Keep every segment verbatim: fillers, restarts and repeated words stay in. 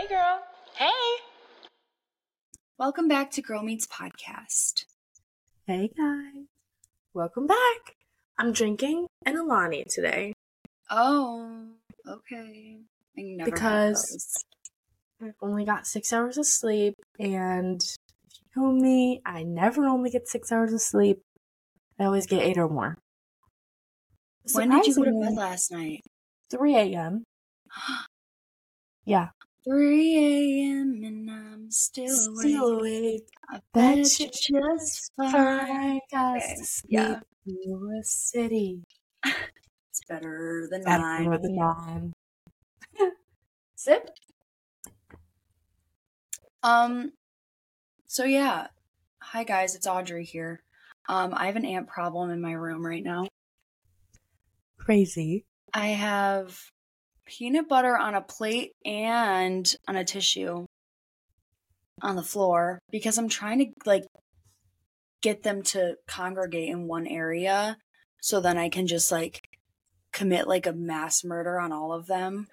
Hey, girl. Hey. Welcome back to Girl Meets Podcast. Hey, guys. Welcome back. I'm drinking an Alani today. Oh, okay. I never because I only got six hours of sleep, and if you know me, I never only get six hours of sleep. I always get eight or more. When did you go to bed last night? three a.m. Yeah. three a.m. and I'm still, still awake. awake. I Bet bet you you're just fine. us Okay. to sleep Yeah. in a city. It's better than Better mine. than mine. Sip. Um, so yeah. Hi guys, it's Audrey here. Um, I have an ant problem in my room right now. Crazy. I have peanut butter on a plate and on a tissue on the floor because I'm trying to like get them to congregate in one area so then I can just like commit like a mass murder on all of them.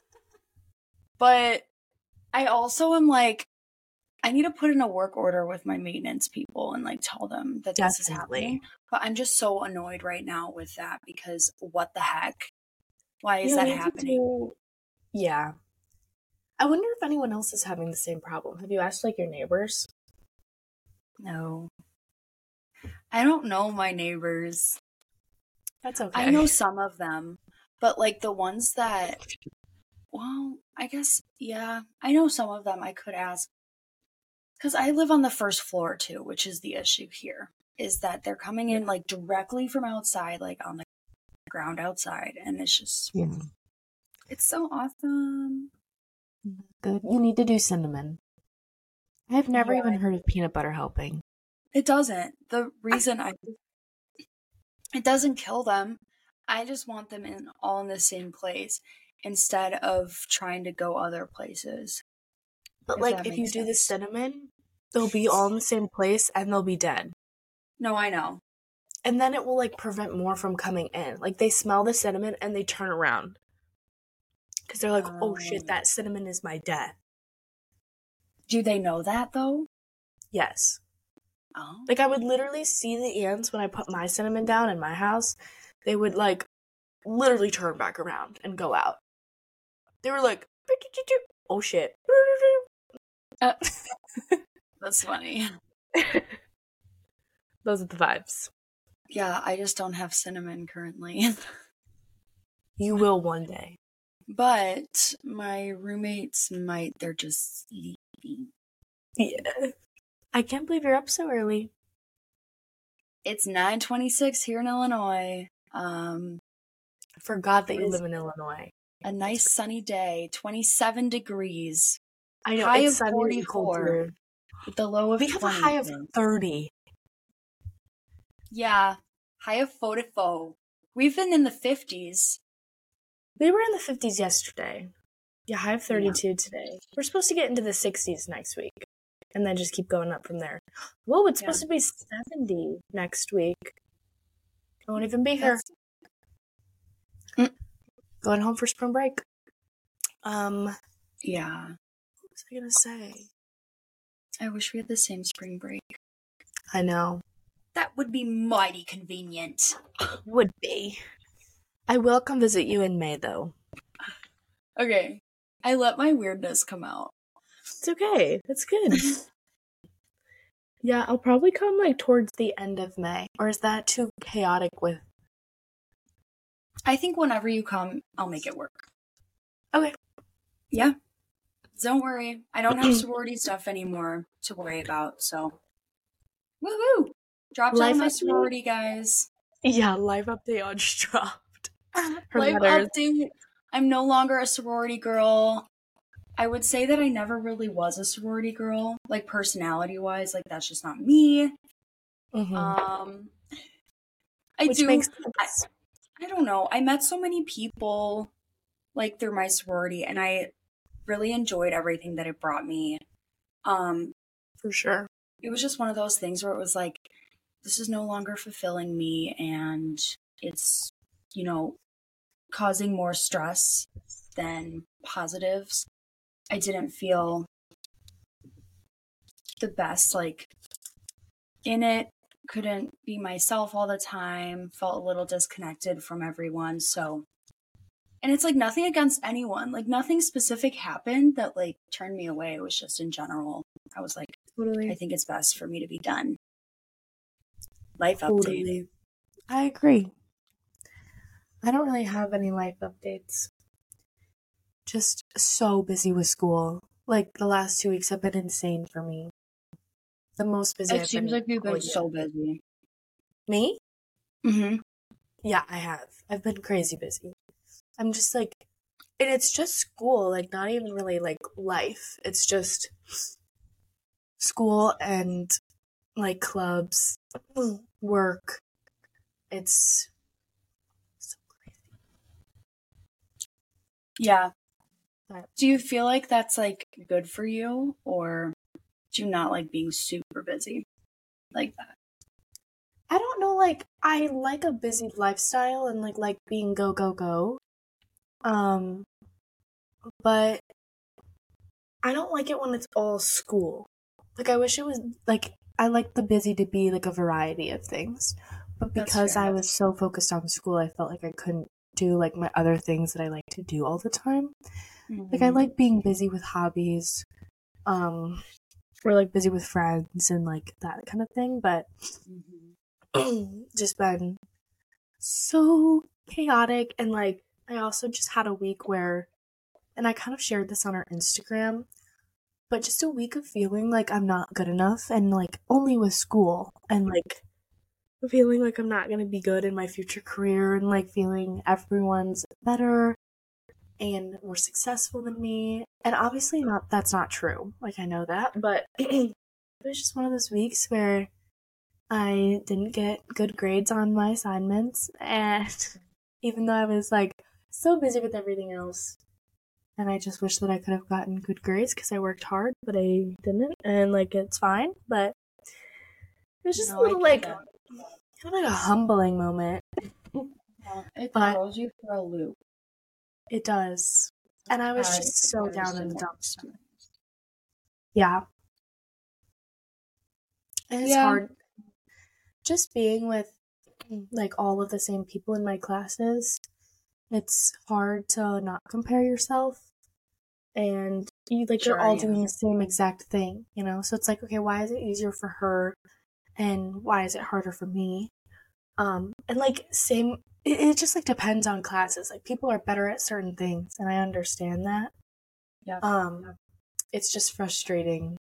But I also am like, I need to put in a work order with my maintenance people and like tell them that this is happening. But I'm just so annoyed right now with that because what the heck? Why is You that need to happening? do- Yeah. I wonder if anyone else is having the same problem. Have you asked like your neighbors? No. I don't know my neighbors. That's okay. I know some of them, but like the ones that, well, I guess, yeah, I know some of them I could ask. Because I live on the first floor too, which is the issue here, is that they're coming in like directly from outside, like on the ground outside, and it's just, yeah. It's so awesome. Good. You need to do cinnamon. I've never Yeah. even heard of peanut butter helping. It doesn't. The reason I, it doesn't kill them. I just want them in all in the same place instead of trying to go other places. But If like, that if you makes do the sense. cinnamon, they'll be all in the same place and they'll be dead. No, I know. And then it will like prevent more from coming in. Like they smell the cinnamon and they turn around. Because they're like, oh shit, that cinnamon is my death. Do they know that though? Yes. Oh. Like I would literally see the ants when I put my cinnamon down in my house. They would like literally turn back around and go out. They were like, oh shit. Uh, that's funny. Those are the vibes. Yeah, I just don't have cinnamon currently. You will one day. But my roommates might, they're just sleeping. Yeah. I can't believe you're up so early. It's nine twenty-six here in Illinois. Um, I forgot that you live in Illinois. A nice sunny day, twenty-seven degrees. I know, high it's of forty-four. With the low of we have twenty. a high of thirty. Yeah, high of forty-four. We've been in the fifties. We were in the fifties yesterday. Yeah, high of thirty-two yeah. today. We're supposed to get into the sixties next week. And then just keep going up from there. Whoa, it's yeah. supposed to be seventy next week. I won't even be here. Mm. Going home for spring break. Um, yeah. What was I gonna say? I wish we had the same spring break. I know. That would be mighty convenient. Would be. I will come visit you in May, though. Okay. I let my weirdness come out. It's okay. That's good. Yeah, I'll probably come, like, towards the end of May. Or is that too chaotic with... I think whenever you come, I'll make it work. Okay. Yeah. Don't worry. I don't have sorority stuff anymore to worry about, so... Woohoo! Dropped out of my sorority, guys. Yeah, live update on dropped. Live letters. Update. I'm no longer a sorority girl. I would say that I never really was a sorority girl, like personality-wise. Like that's just not me. Mm-hmm. Um, I Which do. Makes I, I don't know. I met so many people, like through my sorority, and I really enjoyed everything that it brought me. Um, for sure. It was just one of those things where it was like, this is no longer fulfilling me, and it's, you know, causing more stress than positives. I didn't feel the best, like, in it. Couldn't be myself all the time, felt a little disconnected from everyone. So, and it's like nothing against anyone, like nothing specific happened that like turned me away. It was just in general, I was like, Totally. I think it's best for me to be done. Life Totally. update. I agree. I don't really have any life updates. Just so busy with school. Like the last two weeks have been insane for me. The most busy It I've seems been like you've all been year. so busy. Me? Mm-hmm. Yeah, I have. I've been crazy busy. I'm just like, and it's just school, like not even really like life. It's just school and like clubs, work. It's so crazy. Yeah. But Do you feel like that's like good for you, or do you not like being super busy like that? I don't know, like I like a busy lifestyle and like like being go go go. Um but I don't like it when it's all school. Like I wish it was like I like the busy to be like a variety of things. But That's because fair. I was so focused on school, I felt like I couldn't do like my other things that I like to do all the time. Like I Mhm. like being busy with hobbies, um or like busy with friends and like that kind of thing, but Mhm. just been so chaotic. And like I also just had a week where, and I kind of shared this on our Instagram, but just a week of feeling like I'm not good enough and like only with school and like feeling like I'm not going to be good in my future career and like feeling everyone's better and more successful than me. And obviously not that's not true. Like I know that, but it was just one of those weeks where I didn't get good grades on my assignments, and even though I was like so busy with everything else, and I just wish that I could have gotten good grades because I worked hard, but I didn't, and like it's fine. But it was just No, a I little get like that. kind of like a humbling moment, Yeah, it but throws you for a loop. it does. And I was Had just so very down in the similar dumps. experience. Yeah, and it's Yeah, hard just being with like all of the same people in my classes. It's hard to not compare yourself, and you like you're sure, all yeah. doing the same exact thing, you know? So it's like, okay, why is it easier for her and why is it harder for me? Um and like same it, it just like depends on classes. Like people are better at certain things and I understand that. Yeah. Um it's just frustrating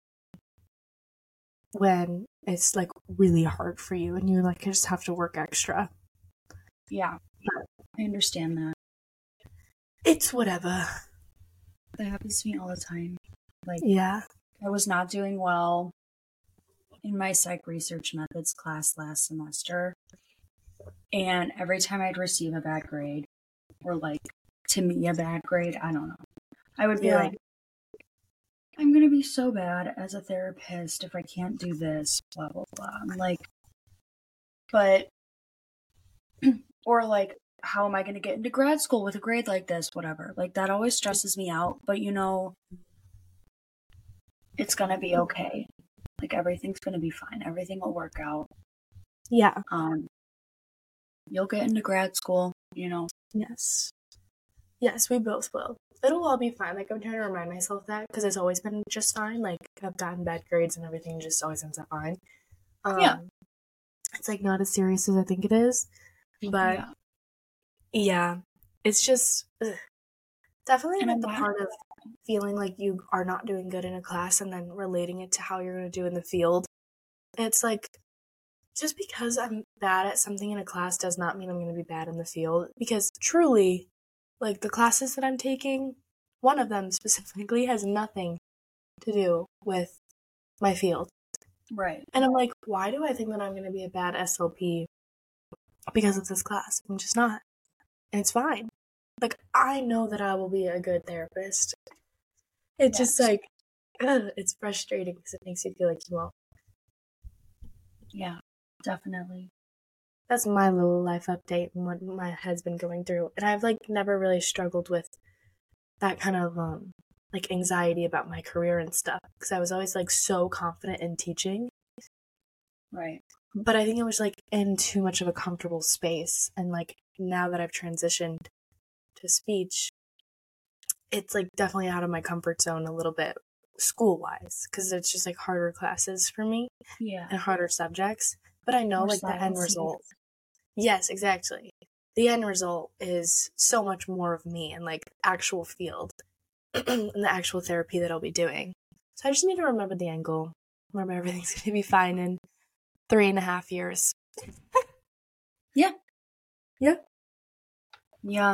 when it's like really hard for you and you like just have to work extra. Yeah. I understand that. It's whatever. That happens to me all the time. Like, Yeah. I was not doing well in my psych research methods class last semester. And every time I'd receive a bad grade, or like to me a bad grade, I don't know, I would be Yeah. like, I'm gonna be so bad as a therapist if I can't do this, blah blah blah. I'm like, but or like, how am I gonna get into grad school with a grade like this? Whatever. Like that always stresses me out. But you know, it's gonna be okay. Like everything's gonna be fine. Everything will work out. Yeah. Um, you'll get into grad school. You know. Yes. Yes, we both will. It'll all be fine. Like, I'm trying to remind myself that because it's always been just fine. Like, I've gotten bad grades and everything just always ends up fine. Um, Yeah. It's, like, not as serious as I think it is. But, Yeah. yeah, it's just ugh. Definitely, And like, I'm the not. part of feeling like you are not doing good in a class and then relating it to how you're going to do in the field. It's, like, just because I'm bad at something in a class does not mean I'm going to be bad in the field. Because, truly, like, the classes that I'm taking, one of them specifically has nothing to do with my field. Right. And I'm like, why do I think that I'm going to be a bad S L P because of this class? I'm just not. And it's fine. Like, I know that I will be a good therapist. It's Yes. just like, ugh, it's frustrating because it makes you feel like you won't. Yeah, definitely. That's my little life update and what my head's been going through. And I've like never really struggled with that kind of um like anxiety about my career and stuff because I was always like so confident in teaching. Right. But I think it was like in too much of a comfortable space. And like now that I've transitioned to speech, it's like definitely out of my comfort zone a little bit school wise because it's just like harder classes for me. Yeah. And harder subjects. But I know More like the end science. result. Yes, exactly. The end result is so much more of me and like actual field and the actual therapy that I'll be doing. So I just need to remember the end goal. Remember everything's going to be fine in three and a half years. Yeah. Yeah. Yeah.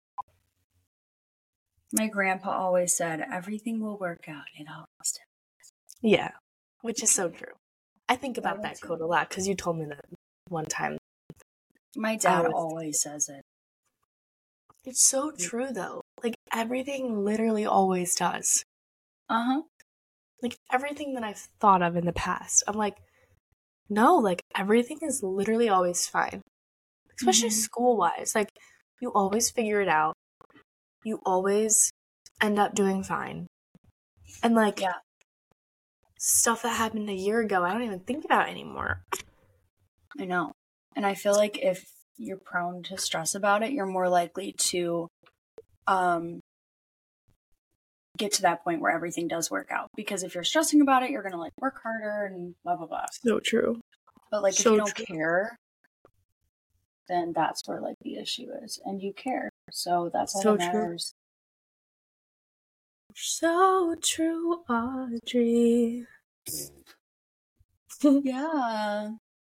My grandpa always said, everything will work out. It always does. Yeah, which is so true. I think about Yeah, that too. quote a lot because you told me that one time. My dad was, always says it. It's so true, though. Like, everything literally always does. Uh-huh. Like, everything that I've thought of in the past, I'm like, no, like, everything is literally always fine. Especially Mhm. school-wise. Like, you always figure it out. You always end up doing fine. And, like, Yeah. stuff that happened a year ago, I don't even think about anymore. I know. And I feel like if you're prone to stress about it, you're more likely to um get to that point where everything does work out. Because if you're stressing about it, you're gonna like work harder and blah blah blah. So true. But like So if you don't true. care, then that's where like the issue is. And you care. So that's all So that true. matters. So true, Audrey. Yeah.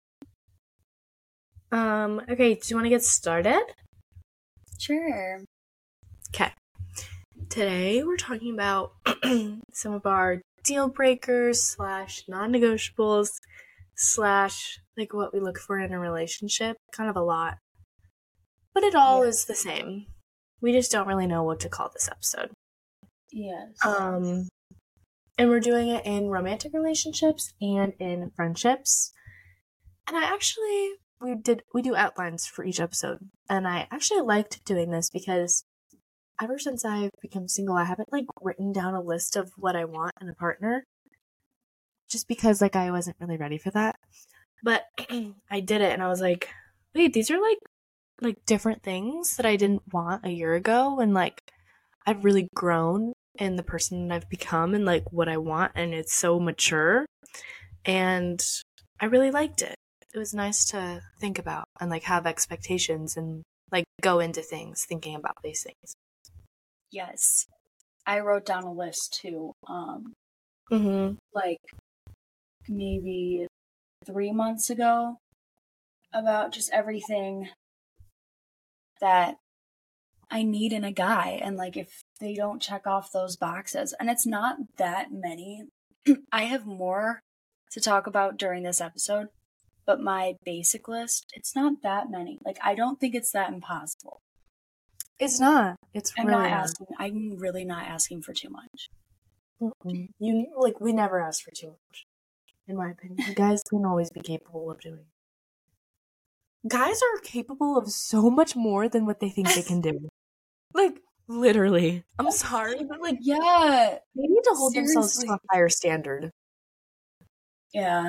Um, okay, do you want to get started? Sure. Okay. Today we're talking about some of our deal breakers slash non-negotiables slash like what we look for in a relationship. Kind of a lot. But it all Yeah. is the same. We just don't really know what to call this episode. Yes. Um, and we're doing it in romantic relationships and in friendships. And I actually we did we do outlines for each episode, and I actually liked doing this because ever since I've become single, I haven't like written down a list of what I want in a partner, just because like I wasn't really ready for that. But I did it, and I was like, wait, these are like like different things that I didn't want a year ago, and like I've really grown in the person that I've become and like what I want, and it's so mature, and I really liked it. It was nice to think about and like have expectations and like go into things thinking about these things. Yes. I wrote down a list too. Um Mm-hmm. like maybe three months ago about just everything that I need in a guy. And like if they don't check off those boxes, and it's not that many. I have more to talk about during this episode, but my basic list, it's not that many. Like I don't think it's that impossible. It's not. It's I'm really not not. asking I'm really not asking for too much. Mm-mm. You like we never ask for too much, in my opinion. You guys can always be capable of doing. Guys are capable of so much more than what they think they can do. Like literally. I'm sorry, but like Yeah. they need to hold themselves Seriously. to a higher standard. Yeah.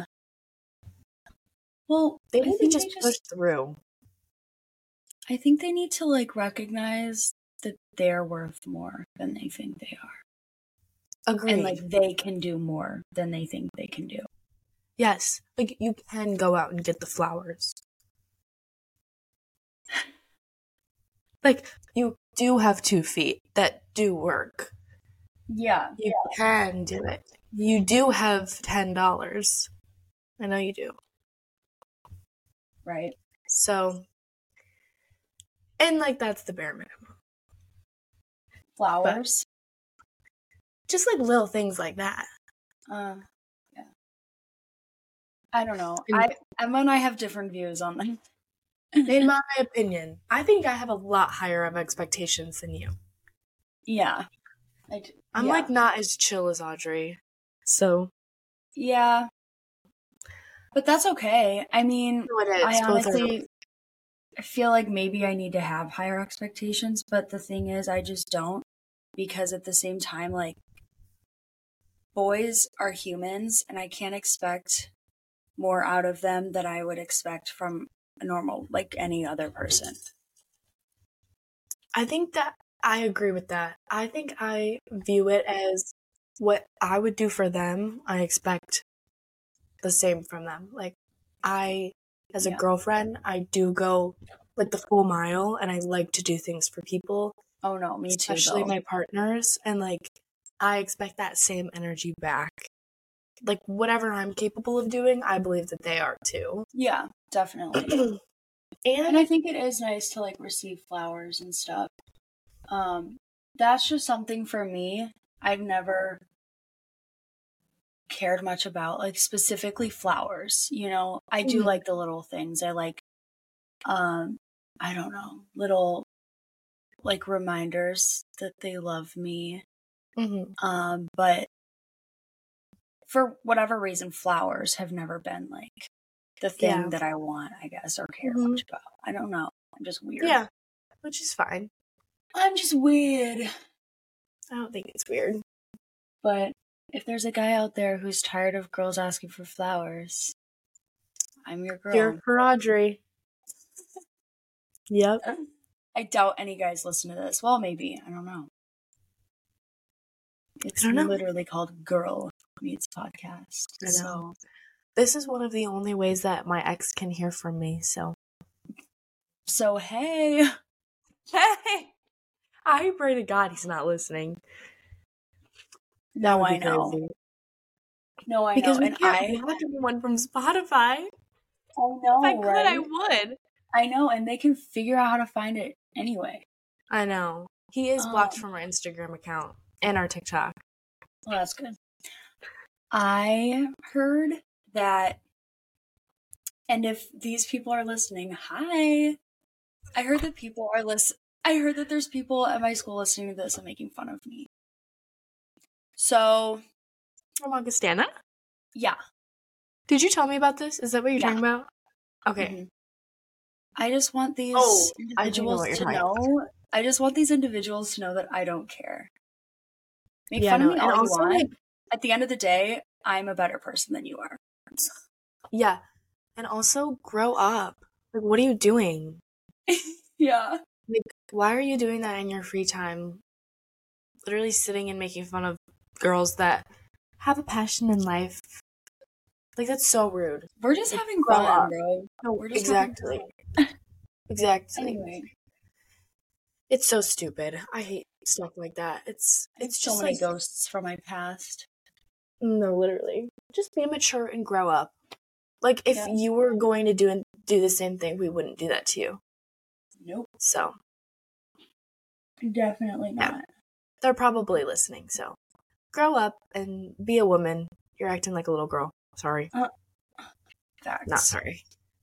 Well, They I need to think just they push just through. I think they need to like recognize that they're worth more than they think they are. Agreed. And like they can do more than they think they can do. Yes. Like you can go out and get the flowers. Like you do have two feet that do work. Yeah. You can do it. You do have ten dollars. I know you do. Right. So, and like that's the bare minimum. Flowers. But just like little things like that. Uh, yeah. I don't know. In, I Emma and I have different views on them. in my opinion, I think I have a lot higher of expectations than you. Yeah. I do. I'm yeah. like not as chill as Audrey. So. Yeah. But that's okay. I mean, No, it is. I Both honestly are. I feel like maybe I need to have higher expectations, but the thing is, I just don't. because at the same time, like, boys are humans, and I can't expect more out of them than I would expect from a normal, like, any other person. I think that I agree with that. I think I view it as what I would do for them, I expect the same from them. Like, I, as a Yeah. girlfriend, I do go, like, the full mile, and I like to do things for people. Oh, no, me too, Especially though. my partners, and, like, I expect that same energy back. Like, whatever I'm capable of doing, I believe that they are too. Yeah, definitely. and, and I think it is nice to, like, receive flowers and stuff. Um, that's just something for me I've never cared much about, like, specifically flowers, you know? I do Mhm. like the little things. I like, um, I don't know, little, like, reminders that they love me. Mhm. Um, but for whatever reason, flowers have never been, like, the thing Yeah. that I want, I guess, or care Mhm. much about. I don't know. I'm just weird. Yeah, which is fine. I'm just weird. I don't think it's weird. But if there's a guy out there who's tired of girls asking for flowers, I'm your girl. Here for Audrey. Yep. I doubt any guys listen to this. Well, maybe. I don't know. It's I don't know. literally called Girl Meets Podcast. I know. So This is one of the only ways that my ex can hear from me, so. So hey. Hey! I pray to God he's not listening. No, I know. Crazy. No, I because know. we And can't I block anyone from Spotify. I know, If I could, right? I would. I know, and they can figure out how to find it anyway. I know. He is blocked Um, from our Instagram account and our TikTok. Well, that's good. I heard that, and if these people are listening, hi. I heard that people are listen. I heard that there's people at my school listening to this and making fun of me. So, From Augustana? yeah. Did you tell me about this? Is that what you're Yeah. talking about? Okay. Mhm. I just want these Oh, I think I know individuals what you're to talking know. I just want these individuals to know that I don't care. Make Yeah, fun no, of me and all you also, want. like- At the end of the day, I'm a better person than you are. Yeah. And also, grow up. Like, what are you doing? Yeah. Like, why are you doing that in your free time? Literally sitting and making fun of girls that have a passion in life. Like, that's so rude. We're just having Grow fun, up. bro. No, We're just exactly. having fun. Exactly. Anyway, It's so stupid. I hate stuff like that. It's it's it's so just many like ghosts from my past. no, literally. Just be mature and grow up. Like if Yeah. you were going to do do the same thing, we wouldn't do that to you. Nope. So Definitely not. Yeah. they're probably listening. So grow up and be a woman. You're acting like a little girl. Sorry. Uh, Facts. Not sorry.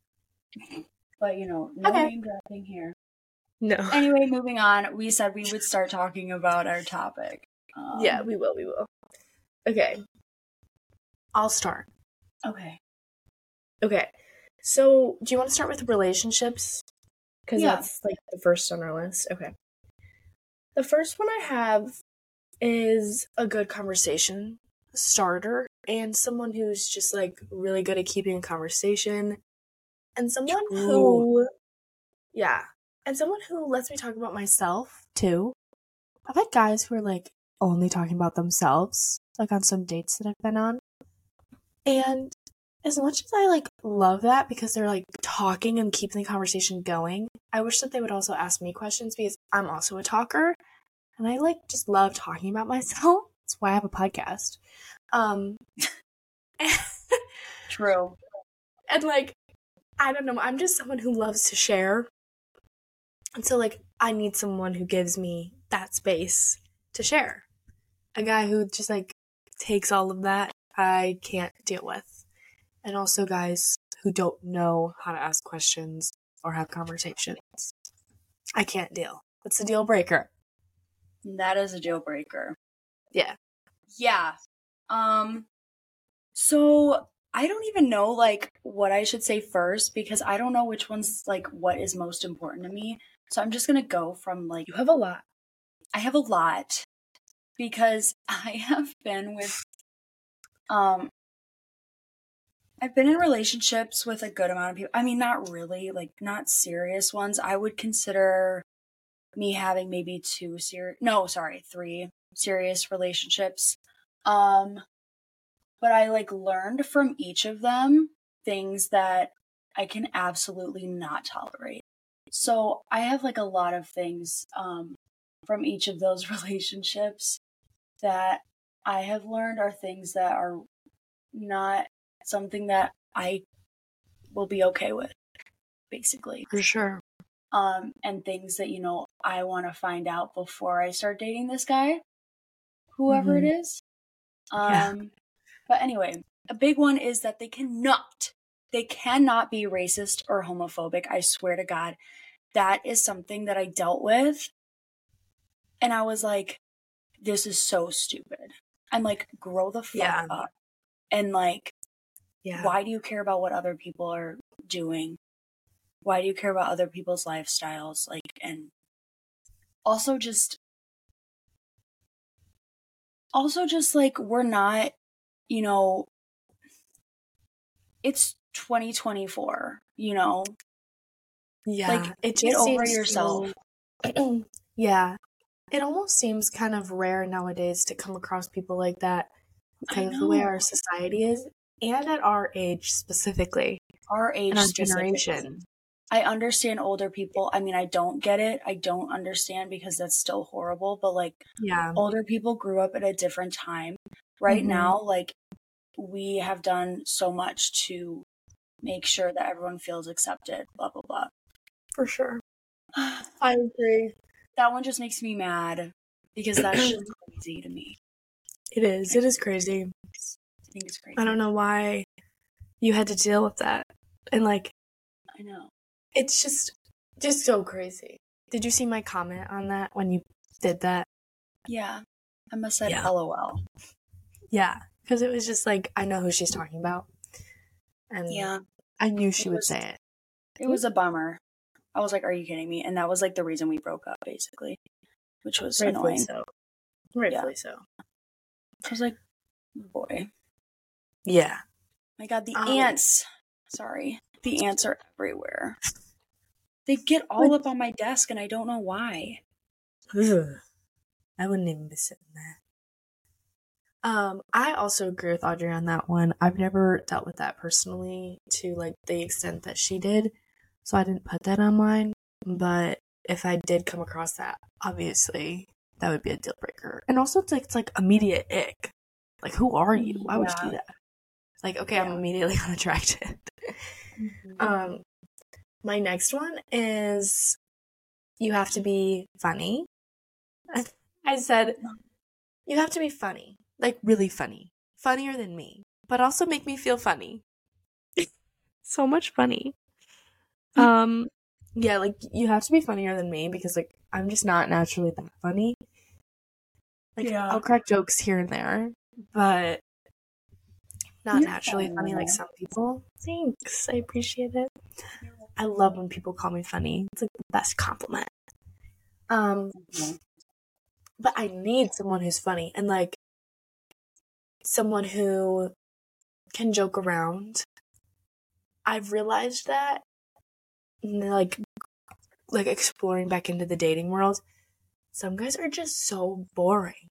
But, you know, no Okay. name dropping here. No. Anyway, moving on. We said we would start talking about our topic. Um, Yeah, we will. We will. Okay. I'll start. Okay. Okay. So, do you want to start with relationships? Because Yeah. that's like the first on our list. Okay. The first one I have is a good conversation starter and someone who's just like really good at keeping a conversation and someone True. who, yeah, and someone who lets me talk about myself too. I've had guys who are like only talking about themselves, like on some dates that I've been on. And as much as I like love that because they're like talking and keeping the conversation going, I wish that they would also ask me questions because I'm also a talker and I like just love talking about myself. That's why I have a podcast. Um True. and like I don't know, I'm just someone who loves to share. And so like I need someone who gives me that space to share. A guy who just like takes all of that I can't deal with. And also guys who don't know how to ask questions or have conversations. I can't deal. That's a deal breaker. That is a deal breaker. Yeah. Yeah. Um, so I don't even know, like, what I should say first because I don't know which one's, like, what is most important to me. So I'm just gonna go from, like, You have a lot. I have a lot. because I have been with, um, I've been in relationships with a good amount of people. I mean, not really, like, not serious ones. I would consider me having maybe two serious, no, sorry, three serious relationships. Um, but I, like, learned from each of them things that I can absolutely not tolerate. So I have, like, a lot of things, um, from each of those relationships that I have learned are things that are not something that I will be okay with, basically. For sure. Um, and things that, you know, I want to find out before I start dating this guy, whoever Mhm. it is. Um, Yeah. But anyway, a big one is that they cannot, they cannot be racist or homophobic. I swear to God, that is something that I dealt with. And I was like, this is so stupid. I'm like, grow the fuck Yeah. up. And like, Yeah. why do you care about what other people are doing? Why do you care about other people's lifestyles? Like, and also just, also just like, we're not, you know, it's twenty twenty-four, you know? Yeah. Like, It get just over seems yourself. so- yeah. It almost seems kind of rare nowadays to come across people like that I because of the way know. our society is, and at our age specifically, Our age and our specifically. generation. I understand older people. I mean, I don't get it. I don't understand because that's still horrible. But like, Yeah. older people grew up at a different time. Right Mhm. now, like, we have done so much to make sure that everyone feels accepted. Blah blah blah. For sure. I agree. That one just makes me mad because that's just crazy to me. It is. It is crazy. I think it's crazy. I don't know why you had to deal with that. And like, I know. it's just just so crazy. Did you see my comment on that when you did that? Yeah. I must have said Yeah. LOL. Yeah. Because it was just like, I know who she's talking about. And Yeah. I knew she It would was- say it. It was a bummer. I was like, are you kidding me? And that was like the reason we broke up, basically. Which was Rightfully annoying. so. Rightfully so. I was like, boy. Yeah. My God, the Um, ants. Sorry. The ants are everywhere. They get all up on my desk and I don't know why. Ugh. I wouldn't even be sitting there. Um, I also agree with Audrey on that one. I've never dealt with that personally to like the extent that she did, so I didn't put that on mine. But if I did come across that, obviously that would be a deal breaker. And also, it's like it's like immediate ick. Like, who are you? Why would you do that? Like, okay, I'm Yeah. immediately unattracted. Um, my next one is you have to be funny. I said you have to be funny. Like, really funny. Funnier than me. But also make me feel funny. So much funny. Um, yeah, like, you have to be funnier than me because, like, I'm just not naturally that funny. Like, Yeah. I'll crack jokes here and there, but not You're naturally funny. funny like some people. Thanks. I appreciate it. I love when people call me funny. It's like the best compliment. Um, Mhm. but I need someone who's funny and, like, someone who can joke around. I've realized that, like, like exploring back into the dating world, some guys are just so boring.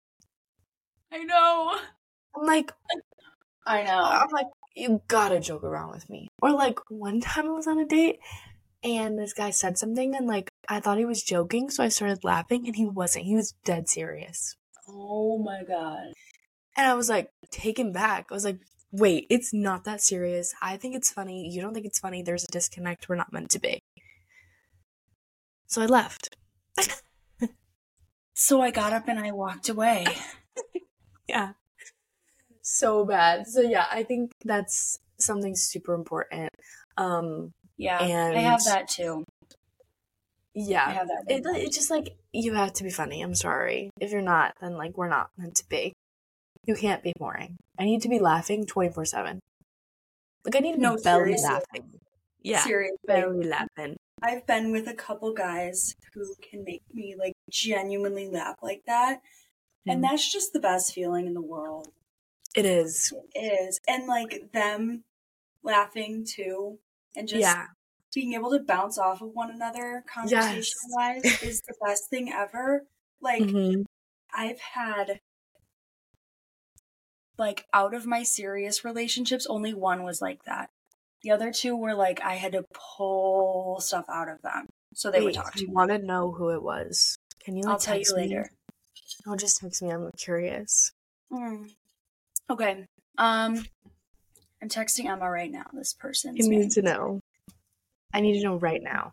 I know. I'm like, I know. I'm like, you gotta joke around with me. Or like one time I was on a date and this guy said something and like I thought he was joking, so I started laughing and he wasn't. He was dead serious. Oh my God. And I was like taken back. I was like, wait, it's not that serious. I think it's funny. You don't think it's funny. There's a disconnect. We're not meant to be. So I left. So I got up and I walked away. Yeah. So bad. So yeah, I think that's something super important. Um Yeah. and I have that too. yeah. I have that. It, it's just like you have to be funny. I'm sorry. If you're not, then like we're not meant to be. You can't be boring. I need to be laughing twenty-four seven. Like I need to be No, belly seriously. laughing. Yeah. Seriously. Belly laughing. I've been with a couple guys who can make me like genuinely laugh like that. And that's just the best feeling in the world. It is. It is. And like them laughing too and just Yeah. being able to bounce off of one another conversation wise yes. is the best thing ever. Like mm-hmm. I've had like out of my serious relationships, only one was like that. The other two were like I had to pull stuff out of them so they Wait, would talk to me. I want to know who it was. Can you like I'll tell you me? later. Oh, just text me. I'm curious. Mm. Okay. Um, I'm texting Emma right now. This person. You need to know. I need to know right now.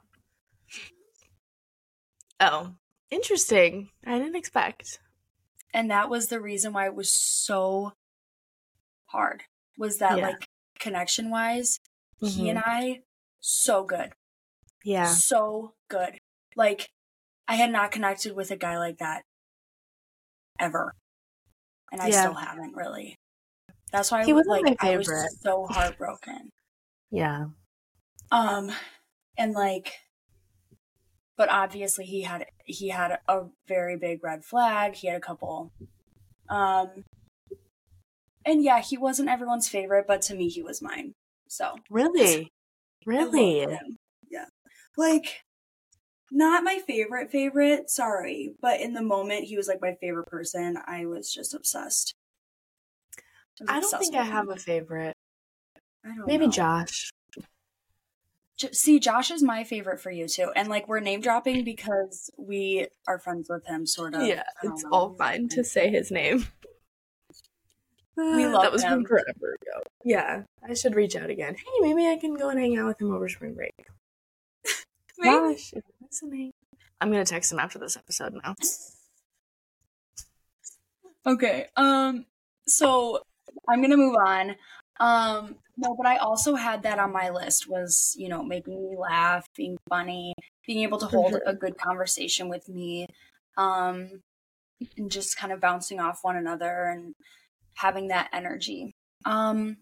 Oh, interesting. I didn't expect. And that was the reason why it was so hard. Was that yeah. like connection wise, mm-hmm. he and I so good. Yeah. So good. Like I had not connected with a guy like that ever. And I yeah. still haven't really. That's why he I was wasn't like my I was favorite. so heartbroken. Yeah. Um and like but obviously he had he had a very big red flag. He had a couple um and yeah, he wasn't everyone's favorite, but to me he was mine. So Really? Really? Yeah. Like not my favorite favorite, sorry, but in the moment he was like my favorite person. I was just obsessed. I, I don't think I have a favorite. I don't Maybe know. Josh. J- See, Josh is my favorite for you too. And like we're name dropping because we are friends with him, sort of. Yeah, it's know. all fine to say his name. We love That was him. from forever ago. Yeah, I should reach out again. Hey, maybe I can go and hang out with him over spring break. Josh, if you're listening. I'm gonna text him after this episode now. Okay. Um. So I'm gonna move on. Um. No, but I also had that on my list. Was you know making me laugh, being funny, being able to hold mm-hmm. a good conversation with me, um, and just kind of bouncing off one another and having that energy. Um.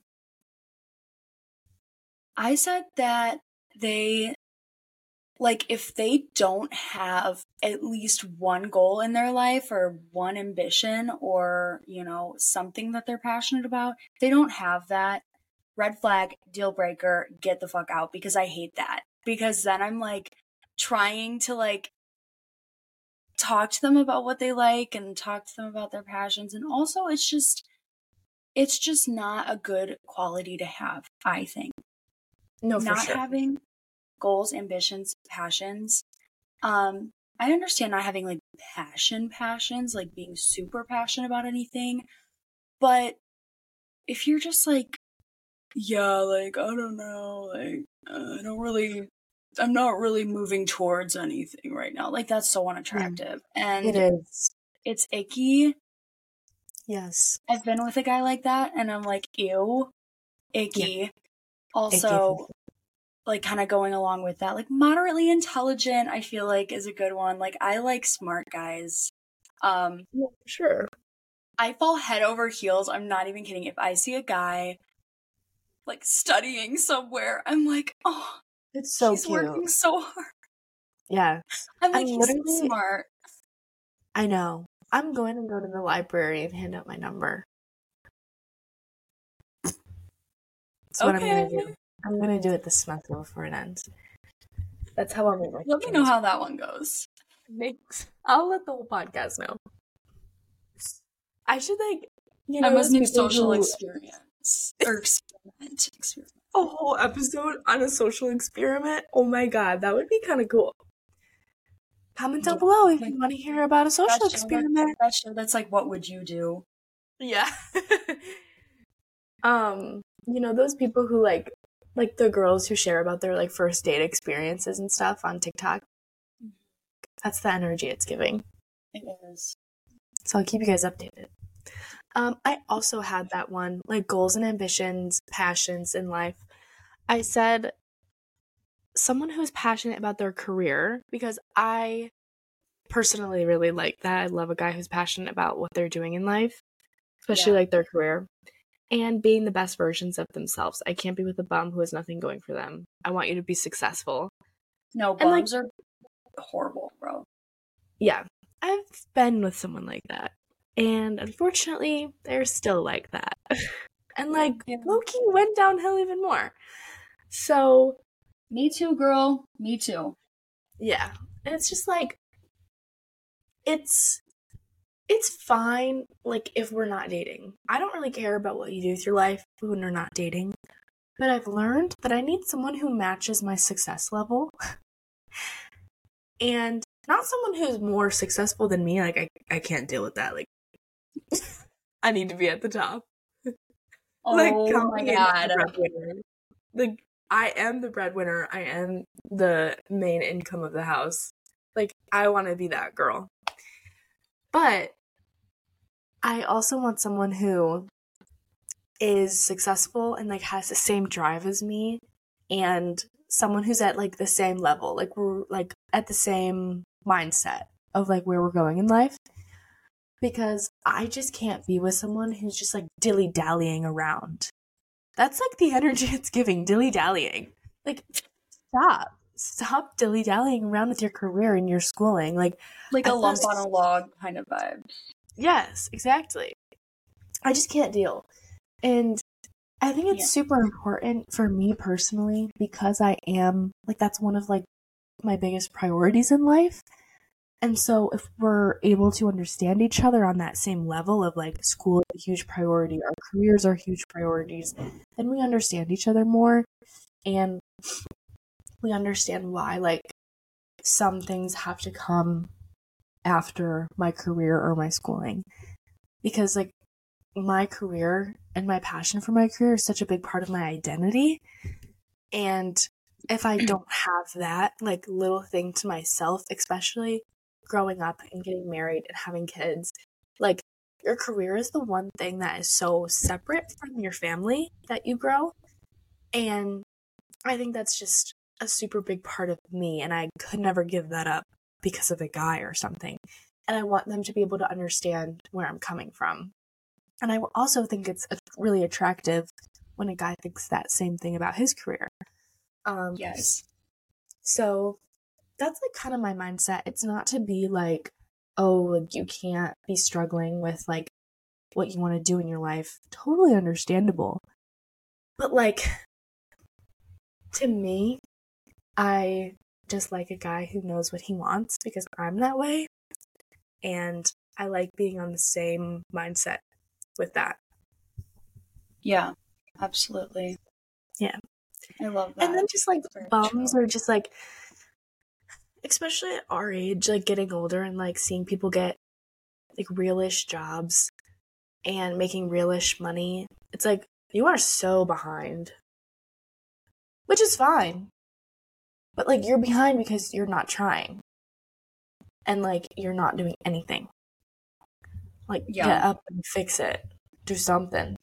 I said that they. Like, if they don't have at least one goal in their life or one ambition or, you know, something that they're passionate about, they don't have that, red flag, deal breaker, get the fuck out, because I hate that. Because then I'm, like, trying to, like, talk to them about what they like and talk to them about their passions. And also, it's just, it's just not a good quality to have, I think. No, for not sure. having goals, ambitions, passions. Um, I understand not having like passion passions, like being super passionate about anything. But if you're just like, yeah, like, I don't know, like, uh, I don't really, I'm not really moving towards anything right now. Like, that's so unattractive. Yeah, and it is. It's icky. Yes. I've been with a guy like that, and I'm like, ew, icky. Yeah. Also, icky. Like kind of going along with that, like moderately intelligent, I feel like is a good one. Like I like smart guys. Um, yeah, sure. I fall head over heels. I'm not even kidding. If I see a guy like studying somewhere, I'm like, oh, it's so he's cute. working so hard. Yeah, I'm like, I'm he's so smart. I know. I'm going to go to the library and hand out my number. That's what okay. I'm gonna do. I'm gonna do it this semester before it ends. That's how I'm gonna. Let me know how that one goes. Thanks. I'll let the whole podcast know. I should like, you know, I must need social who... experience or experiment. experiment. A whole episode on a social experiment. Oh my god, that would be kind of cool. Comment down yeah. below if you want to hear about a social that experiment. Show, that show, that's like, what would you do? Yeah. um, you know, those people who like. Like the girls who share about their like first date experiences and stuff on TikTok. That's the energy it's giving. It is. So I'll keep you guys updated. Um, I also had that one, like goals and ambitions, passions in life. I said someone who's passionate about their career, because I personally really like that. I love a guy who's passionate about what they're doing in life, especially yeah. like their career. And being the best versions of themselves. I can't be with a bum who has nothing going for them. I want you to be successful. No, bums like, are horrible, bro. Yeah. I've been with someone like that. And unfortunately, they're still like that. And like Yeah. low-key went downhill even more. So Me too, girl. Me too. yeah. And it's just like it's it's fine like if we're not dating. I don't really care about what you do with your life when we're not dating. But I've learned that I need someone who matches my success level. And not someone who's more successful than me. Like I, I can't deal with that. Like I need to be at the top. Oh like, my god. The breadwinner. Like, I am the breadwinner. I am the main income of the house. Like, I want to be that girl. But I also want someone who is successful and, like, has the same drive as me. And someone who's at, like, the same level. Like, we're, like, at the same mindset of, like, where we're going in life. Because I just can't be with someone who's just, like, dilly-dallying around. That's, like, the energy it's giving, dilly-dallying. Like, stop. Stop dilly-dallying around with your career and your schooling. Like, Like a lump on a log kind of vibe. Yes, exactly. I just can't deal. And I think it's yeah. super important for me personally because I am, like, that's one of, like, my biggest priorities in life. And so if we're able to understand each other on that same level of, like, school is a huge priority, our careers are huge priorities, then we understand each other more. And we understand why, like, some things have to come after my career or my schooling. Because, like, my career and my passion for my career is such a big part of my identity. And if I don't have that, like, little thing to myself, especially growing up and getting married and having kids, like, your career is the one thing that is so separate from your family that you grow. And I think that's just a super big part of me, and I could never give that up because of a guy or something. And I want them to be able to understand where I'm coming from. And I also think it's really attractive when a guy thinks that same thing about his career. Um, yes. So that's, like, kind of my mindset. It's not to be like, oh, like, you can't be struggling with, like, what you want to do in your life. Totally understandable. But, like, to me, I just like a guy who knows what he wants because I'm that way. And I like being on the same mindset with that. Yeah, absolutely. Yeah. I love that. And then just, like, bums or just, like, especially at our age, like, getting older and, like, seeing people get, like, realish jobs and making realish money. It's like, you are so behind. Which is fine. But, like, you're behind because you're not trying. And, like, you're not doing anything. Like, yeah. Get up and fix it. Do something.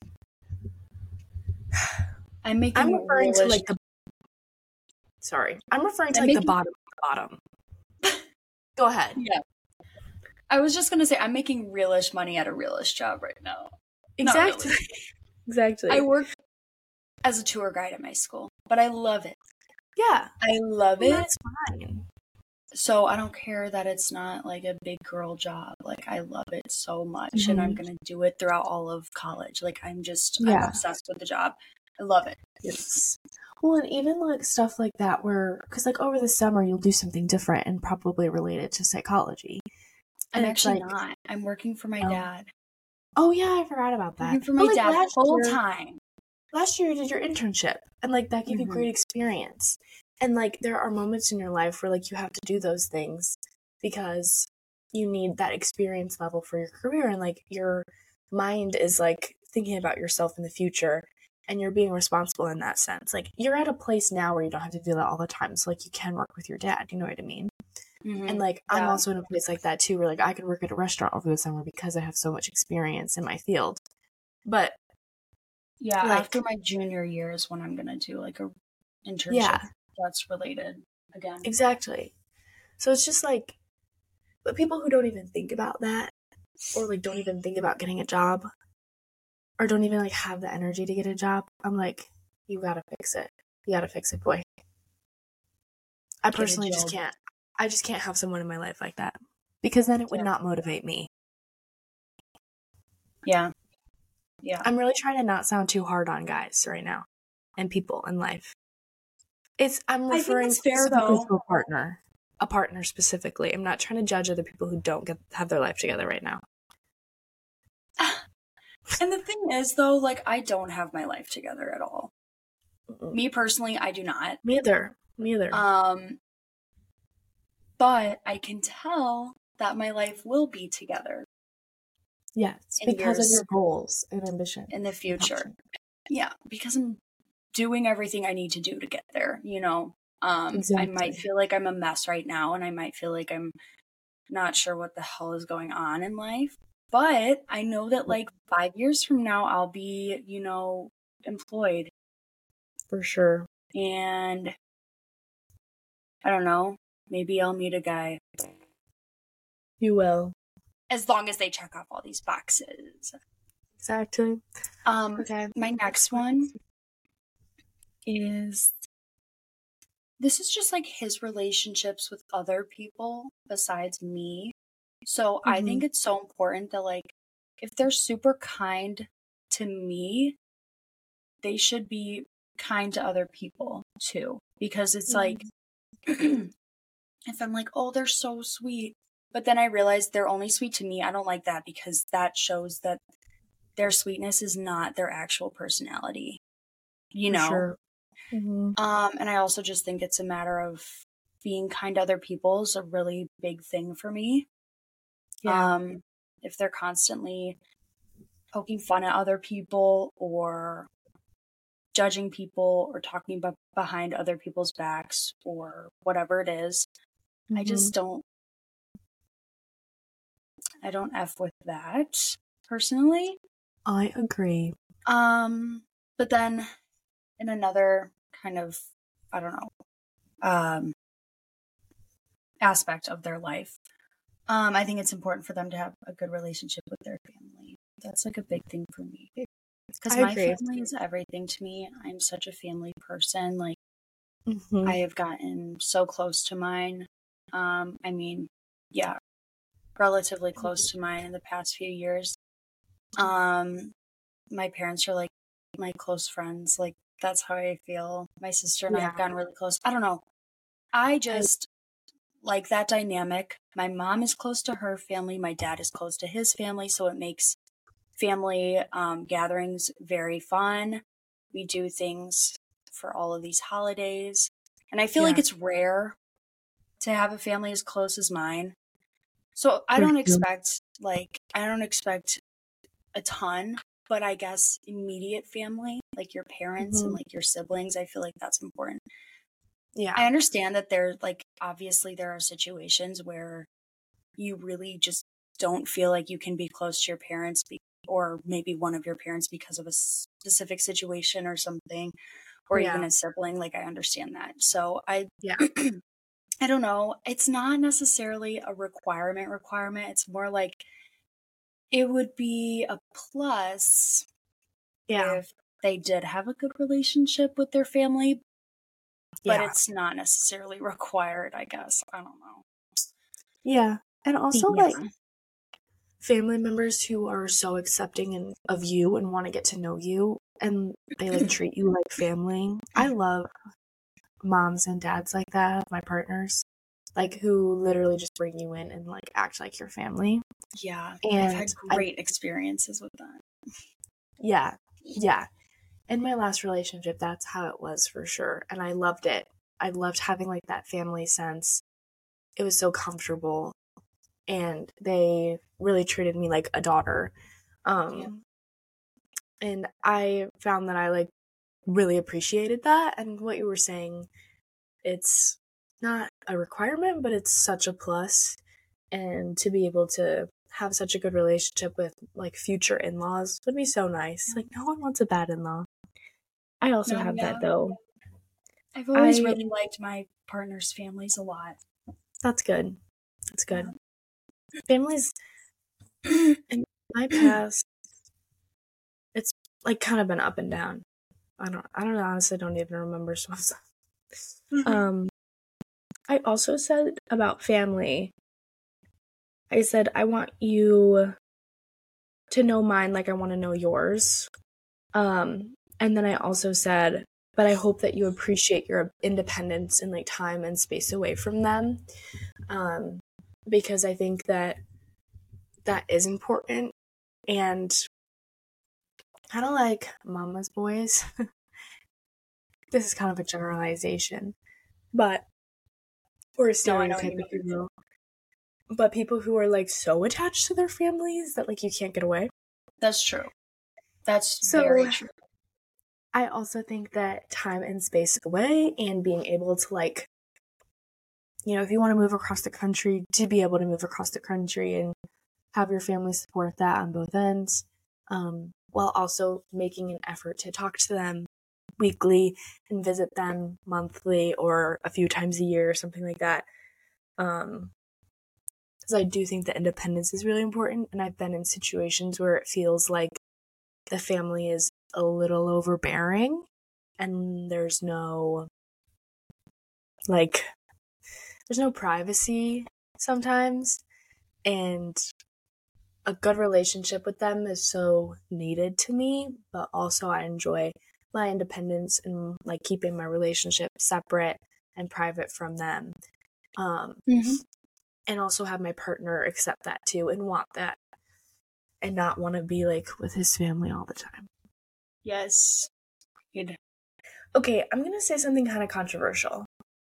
I'm making I'm referring realish- to, like, the... Sorry. I'm referring to, I'm like, making- the bottom of the bottom. Go ahead. Yeah. I was just going to say, I'm making realish money at a realish job right now. Exactly. Really. Exactly. I work as a tour guide at my school, but I love it. Yeah. I love well, it. That's fine. So I don't care that it's not, like, a big girl job. Like, I love it so much, mm-hmm. and I'm going to do it throughout all of college. Like, I'm just, yeah. I'm obsessed with the job. I love it. Yes. Well, and even, like, stuff like that where, because, like, over the summer you'll do something different and probably related to psychology. I'm actually like, not. I'm working for my oh. dad. Oh, yeah, I forgot about that. Working for my but, like, dad full time. Last year you did your internship, and, like, that gave mm-hmm. you great experience. And, like, there are moments in your life where, like, you have to do those things because you need that experience level for your career, and, like, your mind is, like, thinking about yourself in the future, and you're being responsible in that sense. Like, you're at a place now where you don't have to do that all the time, so, like, you can work with your dad, you know what I mean? Mm-hmm. And, like, yeah. I'm also in a place like that, too, where, like, I could work at a restaurant over the summer because I have so much experience in my field. But, yeah, like, after my junior year is when I'm going to do, like, a internship yeah. that's related again. Exactly. So it's just, like, but people who don't even think about that or, like, don't even think about getting a job or don't even, like, have the energy to get a job, I'm like, you gotta fix it. You gotta fix it, boy. I personally just can't. I just can't have someone in my life like that because then it would yeah. not motivate me. Yeah. Yeah. I'm really trying to not sound too hard on guys right now and people in life. It's I'm I think referring it's fair, specifically though. to a partner. A partner specifically. I'm not trying to judge other people who don't get have their life together right now. And the thing is, though, like, I don't have my life together at all. Mm-mm. Me personally, I do not. Me either. Me either. Um, but I can tell that my life will be together Yes, in because of years your goals and ambition. in the and future. passion. Yeah, because I'm doing everything I need to do to get there, you know. Um, I might Exactly. feel like I'm a mess right now, and I might feel like I'm not sure what the hell is going on in life. But I know that, like, five years from now, I'll be, you know, employed. For sure. And I don't know, maybe I'll meet a guy. You will. As long as they check off all these boxes. Exactly. Um, Okay. my next one is, this is just like his relationships with other people besides me. So I think Mhm. it's so important that, like, if they're super kind to me, they should be kind to other people too. Because it's like, if I'm like, oh, they're so sweet, but then I realize they're only sweet to me, I don't like that, because that shows that their sweetness is not their actual personality, you For know? sure. Mhm. Um, and I also just think it's a matter of being kind to other people is a really big thing for me. Yeah. Um, if they're constantly poking fun at other people or judging people or talking b- behind other people's backs or whatever it is, I Mhm. just don't, I don't F with that personally. I agree. Um, but then in another kind of, I don't know, um, aspect of their life, um, I think it's important for them to have a good relationship with their family. That's like a big thing for me. Because I my agree. family is everything to me. I'm such a family person. Like, Mhm. I have gotten so close to mine. Um, I mean, yeah, relatively close to mine in the past few years. Um, my parents are like my close friends. Like, that's how I feel. My sister and I have Yeah. gotten really close. I don't know. I I just like that dynamic. My mom is close to her family. My dad is close to his family. So it makes family um, gatherings very fun. We do things for all of these holidays. And I feel like yeah. it's rare to have a family as close as mine. So I For don't sure. expect, like, I don't expect a ton, but I guess immediate family, like your parents and Mhm. like your siblings, I feel like that's important. I Yeah. understand that there, like, obviously there are situations where you really just don't feel like you can be close to your parents be- or maybe one of your parents because of a specific situation or something, or even Yeah. a sibling. Like, I understand that. So I, Yeah. I don't know. It's not necessarily a requirement requirement. It's more like it would be a plus Yeah. if they did have a good relationship with their family, but Yeah. it's not necessarily required, I guess. I don't know. Yeah. And also Yeah. like family members who are so accepting and of you and want to get to know you and they like treat you like family. I love moms and dads like that, my partners, like who literally just bring you in and like act like your family. Yeah. I've And had I great experiences with that. yeah, yeah. In my last relationship, that's how it was for sure. And I loved it. I loved having like that family sense. It was so comfortable. And they really treated me like a daughter. Um Yeah. and I found that I like really appreciated that. And what you were saying, it's not a requirement, but it's such a plus. And to be able to have such a good relationship with like future in-laws would be so nice. Like no one wants a bad in-law. I also No, have yeah. that though. I've always I really liked my partner's families a lot. That's good. That's good. Yeah. Families in my past, it's like kind of been up and down. I don't I don't know, honestly don't even remember some stuff. Um I also said about family, I said I want you to know mine like I want to know yours. Um, and then I also said, but I hope that you appreciate your independence and like time and space away from them. Um, because I think that that is important. And kind of like mama's boys. This is kind of a generalization, but or a stereotype, if you will. But people who are like so attached to their families that like you can't get away. That's true. That's so, very true. I also think that time and space away and being able to like, you know, if you want to move across the country, to be able to move across the country and have your family support that on both ends, um, while also making an effort to talk to them weekly and visit them monthly or a few times a year or something like that. Um, because I do think that independence is really important, and I've been in situations where it feels like the family is a little overbearing and there's no like there's no privacy sometimes, and a good relationship with them is so needed to me, but also I enjoy my independence and like keeping my relationship separate and private from them. Um, mm-hmm. And also have my partner accept that too and want that and not want to be like with his family all the time. Yes. Good. Okay, I'm going to say something kind of controversial.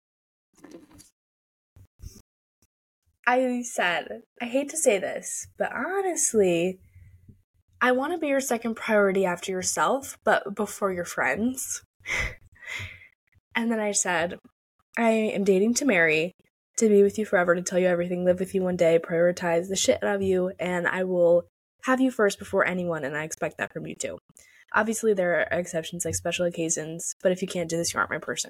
I said, I hate to say this, but honestly, I want to be your second priority after yourself, but before your friends. And then I said, I am dating to marry, to be with you forever, to tell you everything, live with you one day, prioritize the shit out of you, and I will have you first before anyone, and I expect that from you too. Obviously, there are exceptions like special occasions, but if you can't do this, you aren't my person.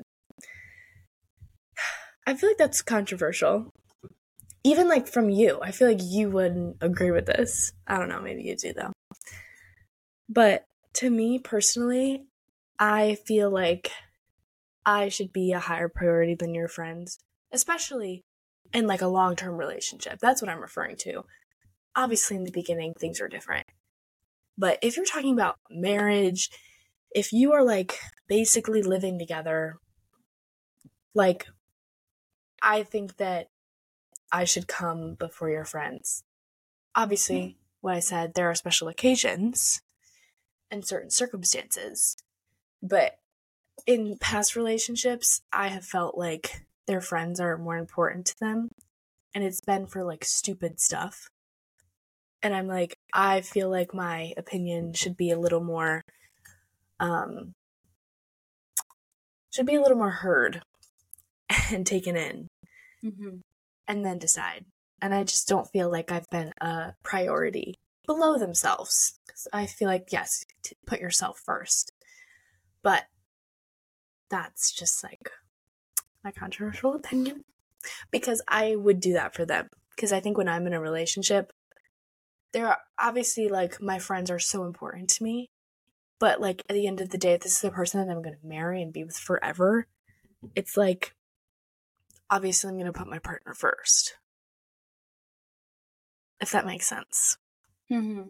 I feel like that's controversial. Even like from you, I feel like you wouldn't agree with this. I don't know, maybe you do though. But to me personally, I feel like I should be a higher priority than your friends, especially in like a long-term relationship. That's what I'm referring to. Obviously, in the beginning, things are different. But if you're talking about marriage, if you are like basically living together, like I think that I should come before your friends. Obviously, what I said, there are special occasions and certain circumstances. But in past relationships, I have felt like their friends are more important to them. And it's been for like stupid stuff. And I'm like, I feel like my opinion should be a little more, um, should be a little more heard and taken in. Mm-hmm. And then decide. And I just don't feel like I've been a priority below themselves. Because I feel like, yes, to put yourself first. But that's just like my controversial opinion. Because I would do that for them. Because I think when I'm in a relationship, there are obviously like my friends are so important to me. But like at the end of the day, if this is the person that I'm going to marry and be with forever, it's like, obviously I'm going to put my partner first. If that makes sense. Mm-hmm.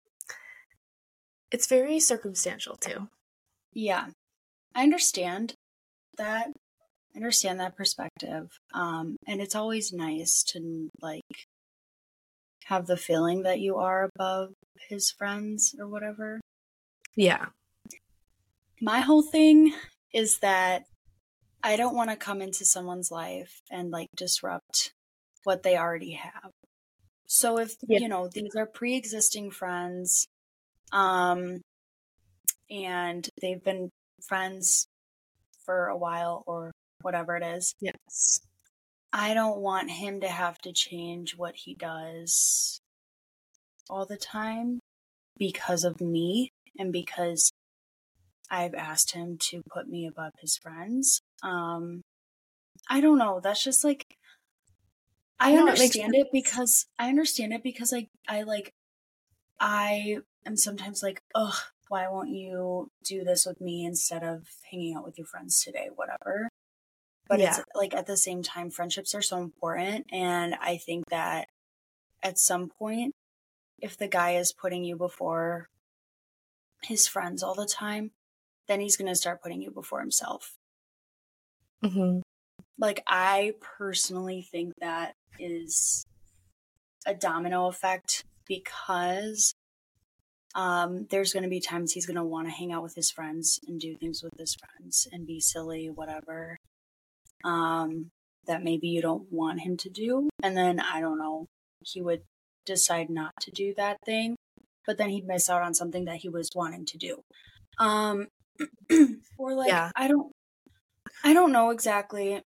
It's very circumstantial too. Yeah. I understand that. I understand that perspective. Um, and it's always nice to like have the feeling that you are above his friends or whatever. Yeah. My whole thing is that I don't want to come into someone's life and like disrupt what they already have. So if, yeah. you know, these are pre-existing friends, um, and they've been friends for a while or whatever it is. Yes. I don't want him to have to change what he does all the time because of me and because I've asked him to put me above his friends. Um, I don't know. That's just like, I no, understand it, it because I understand it because I, I like, I am sometimes like, ugh, why won't you do this with me instead of hanging out with your friends today, whatever. But yeah. It's like at the same time, friendships are so important. And I think that at some point if the guy is putting you before his friends all the time, then he's going to start putting you before himself. Mm-hmm. Like, I personally think that is a domino effect because um, there's going to be times he's going to want to hang out with his friends and do things with his friends and be silly, whatever, um, that maybe you don't want him to do. And then, I don't know, he would decide not to do that thing, but then he'd miss out on something that he was wanting to do. Um, or like, Yeah. I don't, I don't know exactly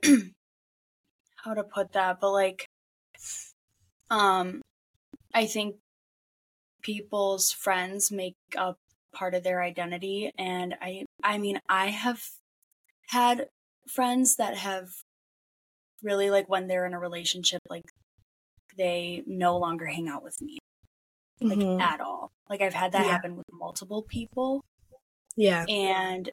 how to put that, but like, um, I think people's friends make up part of their identity, and I, I mean, I have had friends that have really, like, when they're in a relationship, like, they no longer hang out with me, like, Mm-hmm. at all. Like, I've had that Yeah. happen with multiple people, Yeah. and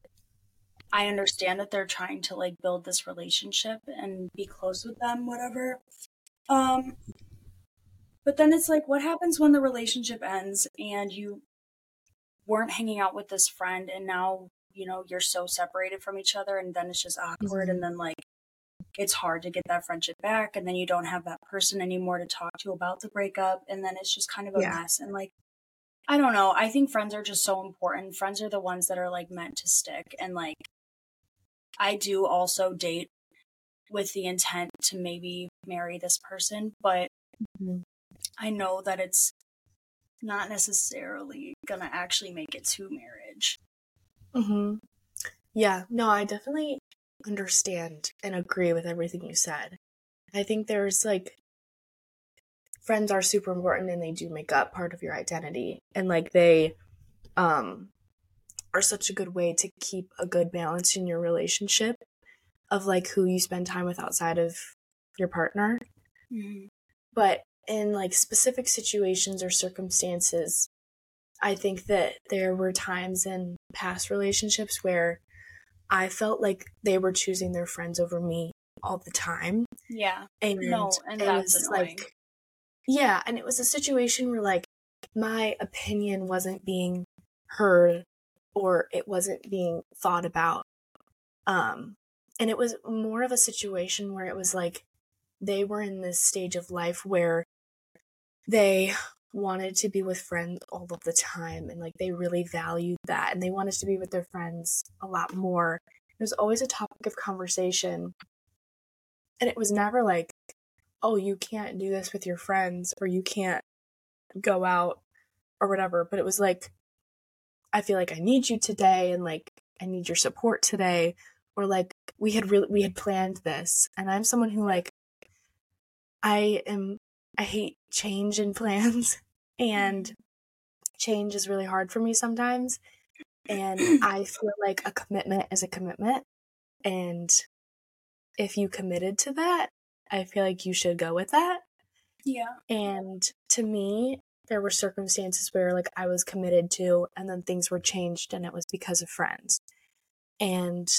I understand that they're trying to, like, build this relationship and be close with them, whatever. Um, but then it's like, what happens when the relationship ends and you weren't hanging out with this friend and now, you know, you're so separated from each other and then it's just awkward Mhm. and then, like, it's hard to get that friendship back and then you don't have that person anymore to talk to about the breakup and then it's just kind of a Yeah. mess. And, like, I don't know. I think friends are just so important. Friends are the ones that are, like, meant to stick. And, like, I do also date with the intent to maybe marry this person, but Mhm. I know that it's not necessarily gonna actually make it to marriage. Mm-hmm. Yeah, no, I definitely understand and agree with everything you said. I think there's like, friends are super important and they do make up part of your identity. And like they um are such a good way to keep a good balance in your relationship of like who you spend time with outside of your partner. Mm-hmm. But in like specific situations or circumstances, I think that there were times in past relationships where I felt like they were choosing their friends over me all the time. Yeah. And No, and it that's was annoying. like, yeah, and it was a situation where like my opinion wasn't being heard or it wasn't being thought about. Um, and it was more of a situation where it was like they were in this stage of life where they wanted to be with friends all of the time and like they really valued that and they wanted to be with their friends a lot more. It was always a topic of conversation. And it was never like, oh, you can't do this with your friends or you can't go out or whatever. But it was like, I feel like I need you today and like I need your support today. Or like we had really we had planned this. And I'm someone who like I am I hate change in plans and change is really hard for me sometimes. And I feel like a commitment is a commitment. And if you committed to that, I feel like you should go with that. Yeah. And to me, there were circumstances where like I was committed to and then things were changed and it was because of friends. And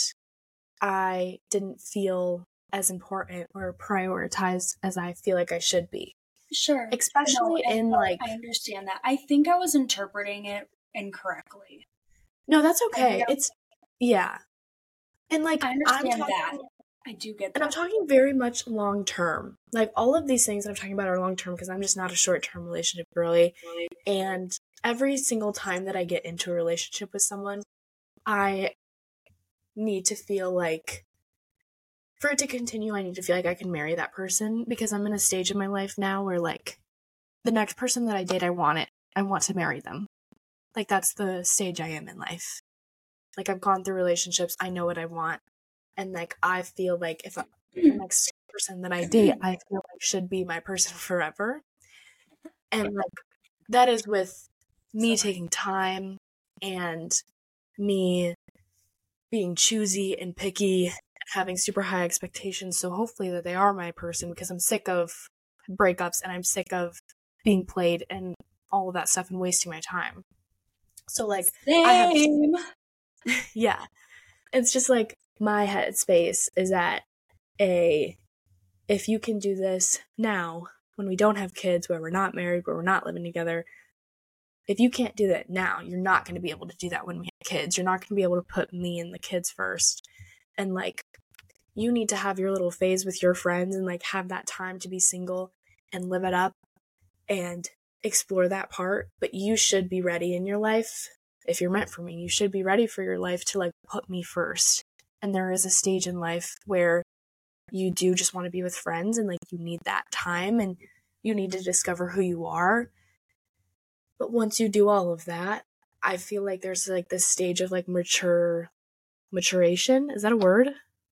I didn't feel as important or prioritized as I feel like I should be. Sure. Especially no, in like I understand that. I think I was interpreting it incorrectly. No, that's okay. I, It's yeah. And like I I'm understand talking, that. I do get that. And I'm talking very much long term. Like all of these things that I'm talking about are long term because I'm just not a short term relationship girly. And every single time that I get into a relationship with someone, I need to feel like, for it to continue, I need to feel like I can marry that person because I'm in a stage of my life now where like the next person that I date, I want it. I want to marry them. Like that's the stage I am in life. Like I've gone through relationships. I know what I want. And like I feel like if I, the next person that I date, I feel like should be my person forever. And like that is with me Sorry. taking time and me being choosy and picky and having super high expectations. So hopefully that they are my person because I'm sick of breakups and I'm sick of being played and all of that stuff and wasting my time. So like Same. I have yeah. It's just like my headspace is at a if you can do this now, when we don't have kids, where we're not married, where we're not living together, if you can't do that now, you're not going to be able to do that when we have kids. You're not going to be able to put me and the kids first. And, like, you need to have your little phase with your friends and, like, have that time to be single and live it up and explore that part. But you should be ready in your life. If you're meant for me, you should be ready for your life to, like, put me first. And there is a stage in life where you do just want to be with friends and, like, you need that time and you need to discover who you are. But once you do all of that, I feel like there's, like, this stage of, like, mature, maturation. Is that a word?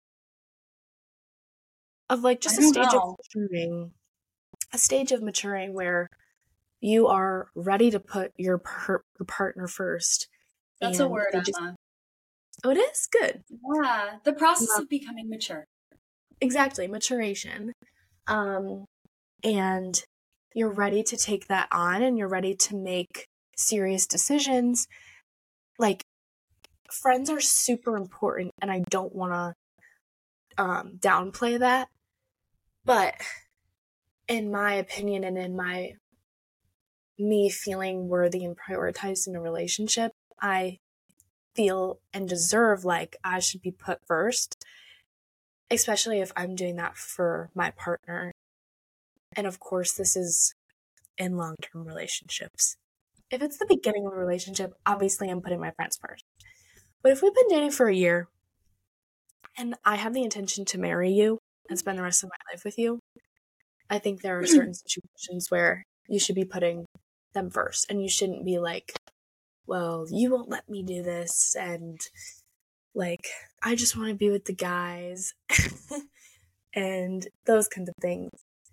Of, like, just I a don't stage know. of maturing. A stage of maturing where you are ready to put your, per- your partner first. That's a and word, they just- Emma. Oh, it is? Good. Yeah, the process Yeah. of becoming mature. Exactly, maturation. Um, and you're ready to take that on and you're ready to make serious decisions. Like, friends are super important and I don't want to um, downplay that. But in my opinion and in my me feeling worthy and prioritized in a relationship, I feel and deserve like I should be put first, especially if I'm doing that for my partner. And of course, this is in long-term relationships. If it's the beginning of a relationship, obviously I'm putting my friends first. But if we've been dating for a year and I have the intention to marry you and spend the rest of my life with you, I think there are certain situations where you should be putting them first. And you shouldn't be like, well, you won't let me do this. And like, I just want to be with the guys. And those kinds of things.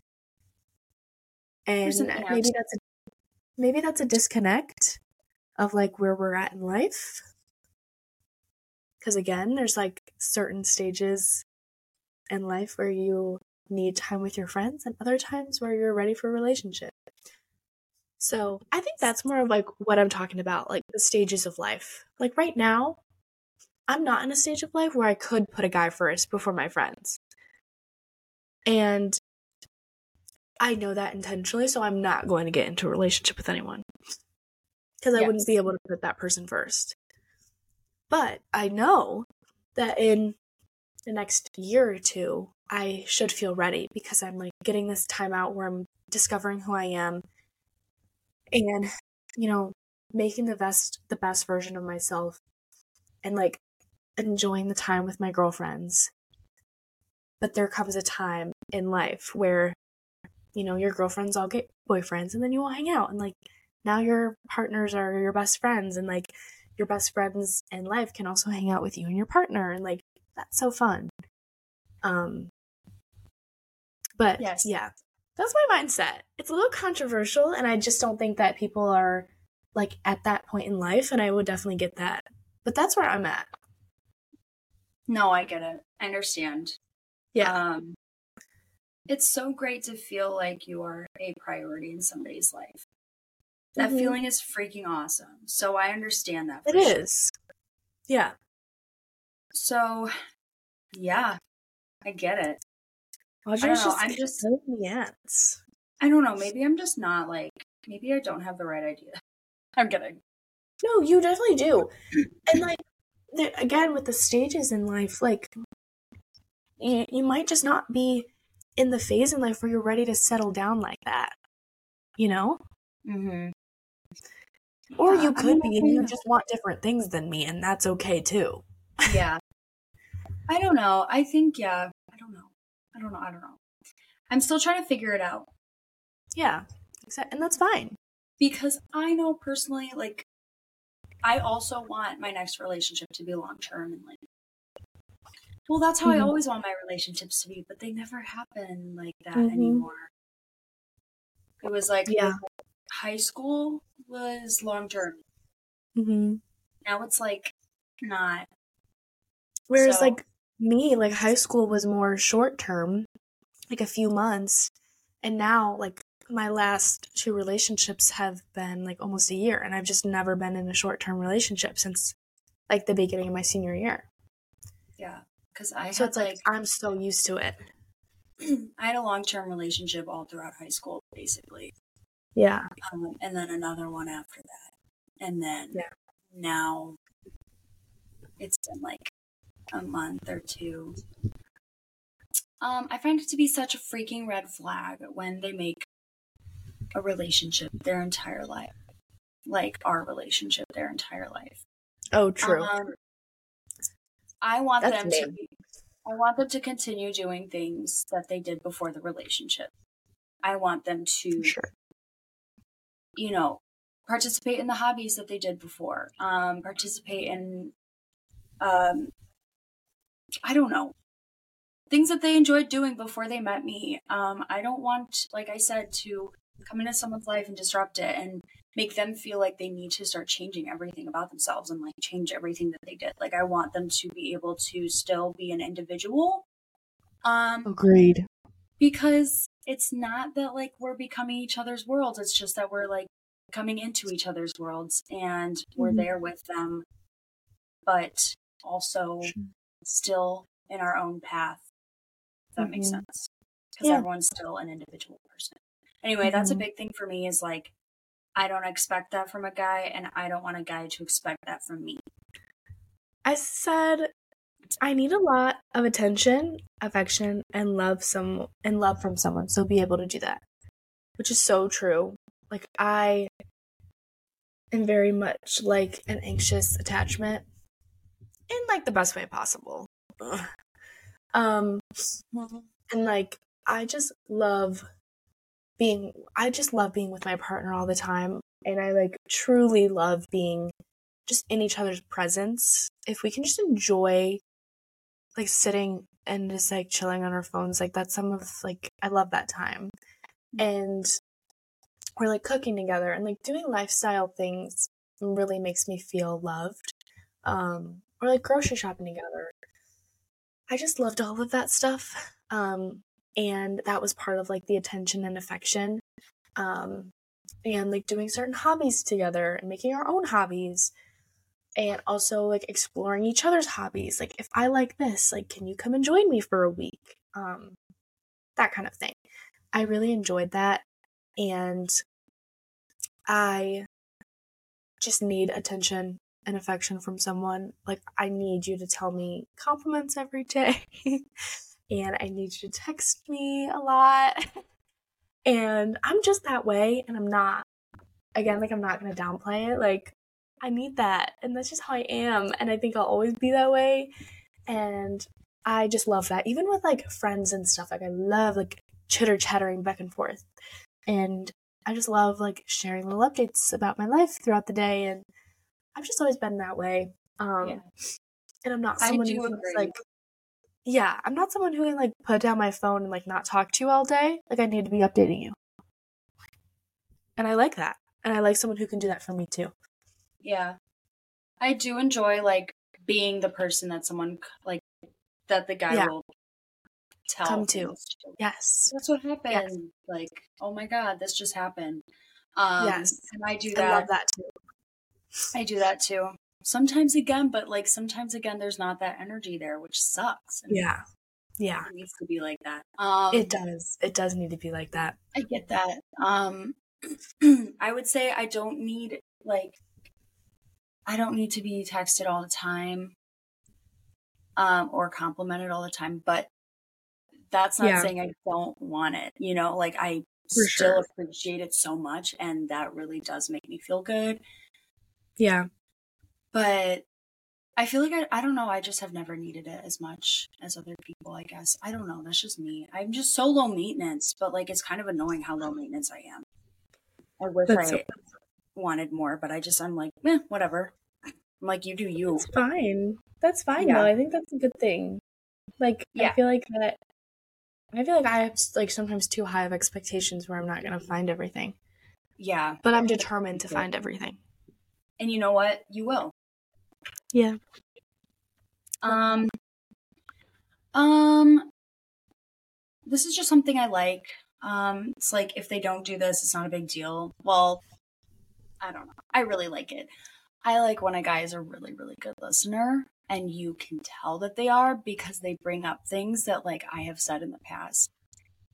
And maybe that's a maybe that's a disconnect of like where we're at in life. Because again, there's like certain stages in life where you need time with your friends and other times where you're ready for a relationship. So I think that's more of like what I'm talking about, like the stages of life. Like right now, I'm not in a stage of life where I could put a guy first before my friends. And I know that intentionally, so I'm not going to get into a relationship with anyone. Because I yes. wouldn't be able to put that person first. But I know that in the next year or two, I should feel ready because I'm like getting this time out where I'm discovering who I am and, you know, making the best the best version of myself and like enjoying the time with my girlfriends. But there comes a time in life where, you know, your girlfriends all get boyfriends and then you all hang out and like now your partners are your best friends and like your best friends in life can also hang out with you and your partner and like that's so fun. Um but yes. yeah. That's my mindset. It's a little controversial and I just don't think that people are like at that point in life and I would definitely get that. But that's where I'm at. No, I get it. I understand. Yeah. Um it's so great to feel like you are a priority in somebody's life. That mm-hmm. feeling is freaking awesome. So I understand that. For it sure. is. Yeah. So, yeah, I get it. I don't know. I'm just yes. I don't know. Maybe I'm just not like. Maybe I don't have the right idea. I'm kidding. No, you definitely do. And like, the, again, with the stages in life, like, you you might just not be in the phase in life where you're ready to settle down like that. You know. Mm-hmm. Or you could be, and you just want different things than me, and that's okay too. Yeah. I don't know. I think, yeah. I don't know. I don't know. I don't know. I'm still trying to figure it out. Yeah. And that's fine. Because I know personally, like, I also want my next relationship to be long-term. And like, well, that's how mm-hmm. I always want my relationships to be, but they never happen like that mm-hmm. anymore. It was like, yeah. like high school was long-term. Mm-hmm. Now it's like not. Whereas so, like me, like high school was more short-term, like a few months. And now like my last two relationships have been like almost a year. And I've just never been in a short-term relationship since like the beginning of my senior year. Yeah. Cause I so had, it's like, like I'm so used to it. I had a long-term relationship all throughout high school, basically. Yeah. Um, and then another one after that. And then Yeah. now it's been like a month or two. Um, I find it to be such a freaking red flag when they make a relationship their entire life. Like our relationship their entire life. Oh, true. Um, I want That's them me. to be, I want them to continue doing things that they did before the relationship. I want them to, Sure. you know, participate in the hobbies that they did before. Um, participate in, um, I don't know, things that they enjoyed doing before they met me. Um, I don't want, like I said, to come into someone's life and disrupt it and make them feel like they need to start changing everything about themselves and like change everything that they did. Like I want them to be able to still be an individual. Um, Agreed. because it's not that like we're becoming each other's worlds. It's just that we're like coming into each other's worlds and we're Mhm. there with them, but also Sure. still in our own path. If that makes Mhm. sense. Because Yeah. everyone's still an individual person. Anyway, that's a Mhm. big thing for me is like, I don't expect that from a guy, and I don't want a guy to expect that from me. I said I need a lot of attention, affection, and love some and love from someone, so be able to do that. Which is so true. Like I am very much like an anxious attachment in like the best way possible. Ugh. Um and like I just love being I just love being with my partner all the time, and I like truly love being just in each other's presence. If we can just enjoy like sitting and just like chilling on our phones, like that's some of like I love that time. And we're like cooking together and like doing lifestyle things really makes me feel loved. Um or like grocery shopping together. I just loved all of that stuff. Um and that was part of like the attention and affection. Um and like doing certain hobbies together and making our own hobbies, and also like exploring each other's hobbies. Like if I like this, like can you come and join me for a week? Um that kind of thing. I really enjoyed that, and I just need attention and affection from someone. Like I need you to tell me compliments every day. And I need you to text me a lot. And I'm just that way, and I'm not again like I'm not going to downplay it. Like I need that, and that's just how I am, and I think I'll always be that way. And I just love that. Even with like friends and stuff, like I love like chitter chattering back and forth. And I just love like sharing little updates about my life throughout the day, and I've just always been that way. Um Yeah. and I'm not I someone do who's agree. like yeah, I'm not someone who can like put down my phone and like not talk to you all day. Like I need to be updating you. And I like that. And I like someone who can do that for me too. Yeah. I do enjoy like being the person that someone like that the guy Yeah. will tell Come to. things to. Yes. That's what happened. Yes. Like, oh my god, this just happened. Um Yes. and I do I that. love that too. I do that too. Sometimes again, but like sometimes again there's not that energy there, which sucks. And Yeah. Yeah. it needs to be like that. Um It does. It does need to be like that. I get that. Um I would say I don't need like I don't need to be texted all the time um or complimented all the time, but that's not Yeah. saying I don't want it. You know, like I For still sure. appreciate it so much, and that really does make me feel good. Yeah. But I feel like I, I don't know, I just have never needed it as much as other people, I guess. I don't know, that's just me. I'm just so low maintenance, but like it's kind of annoying how low maintenance I am. I wish That's I so wanted more, but I just I'm like, eh, whatever. I'm like, you do you. That's fine. That's fine Yeah. though. I think that's a good thing. Like I Yeah. feel like that I feel like I have like sometimes too high of expectations where I'm not gonna find everything. Yeah. But I'm determined to find everything. And you know what? You will. Yeah. Um Um this is just something I like. Um it's like if they don't do this, it's not a big deal. Well, I don't know. I really like it. I like when a guy is a really, really good listener, and you can tell that they are because they bring up things that like I have said in the past.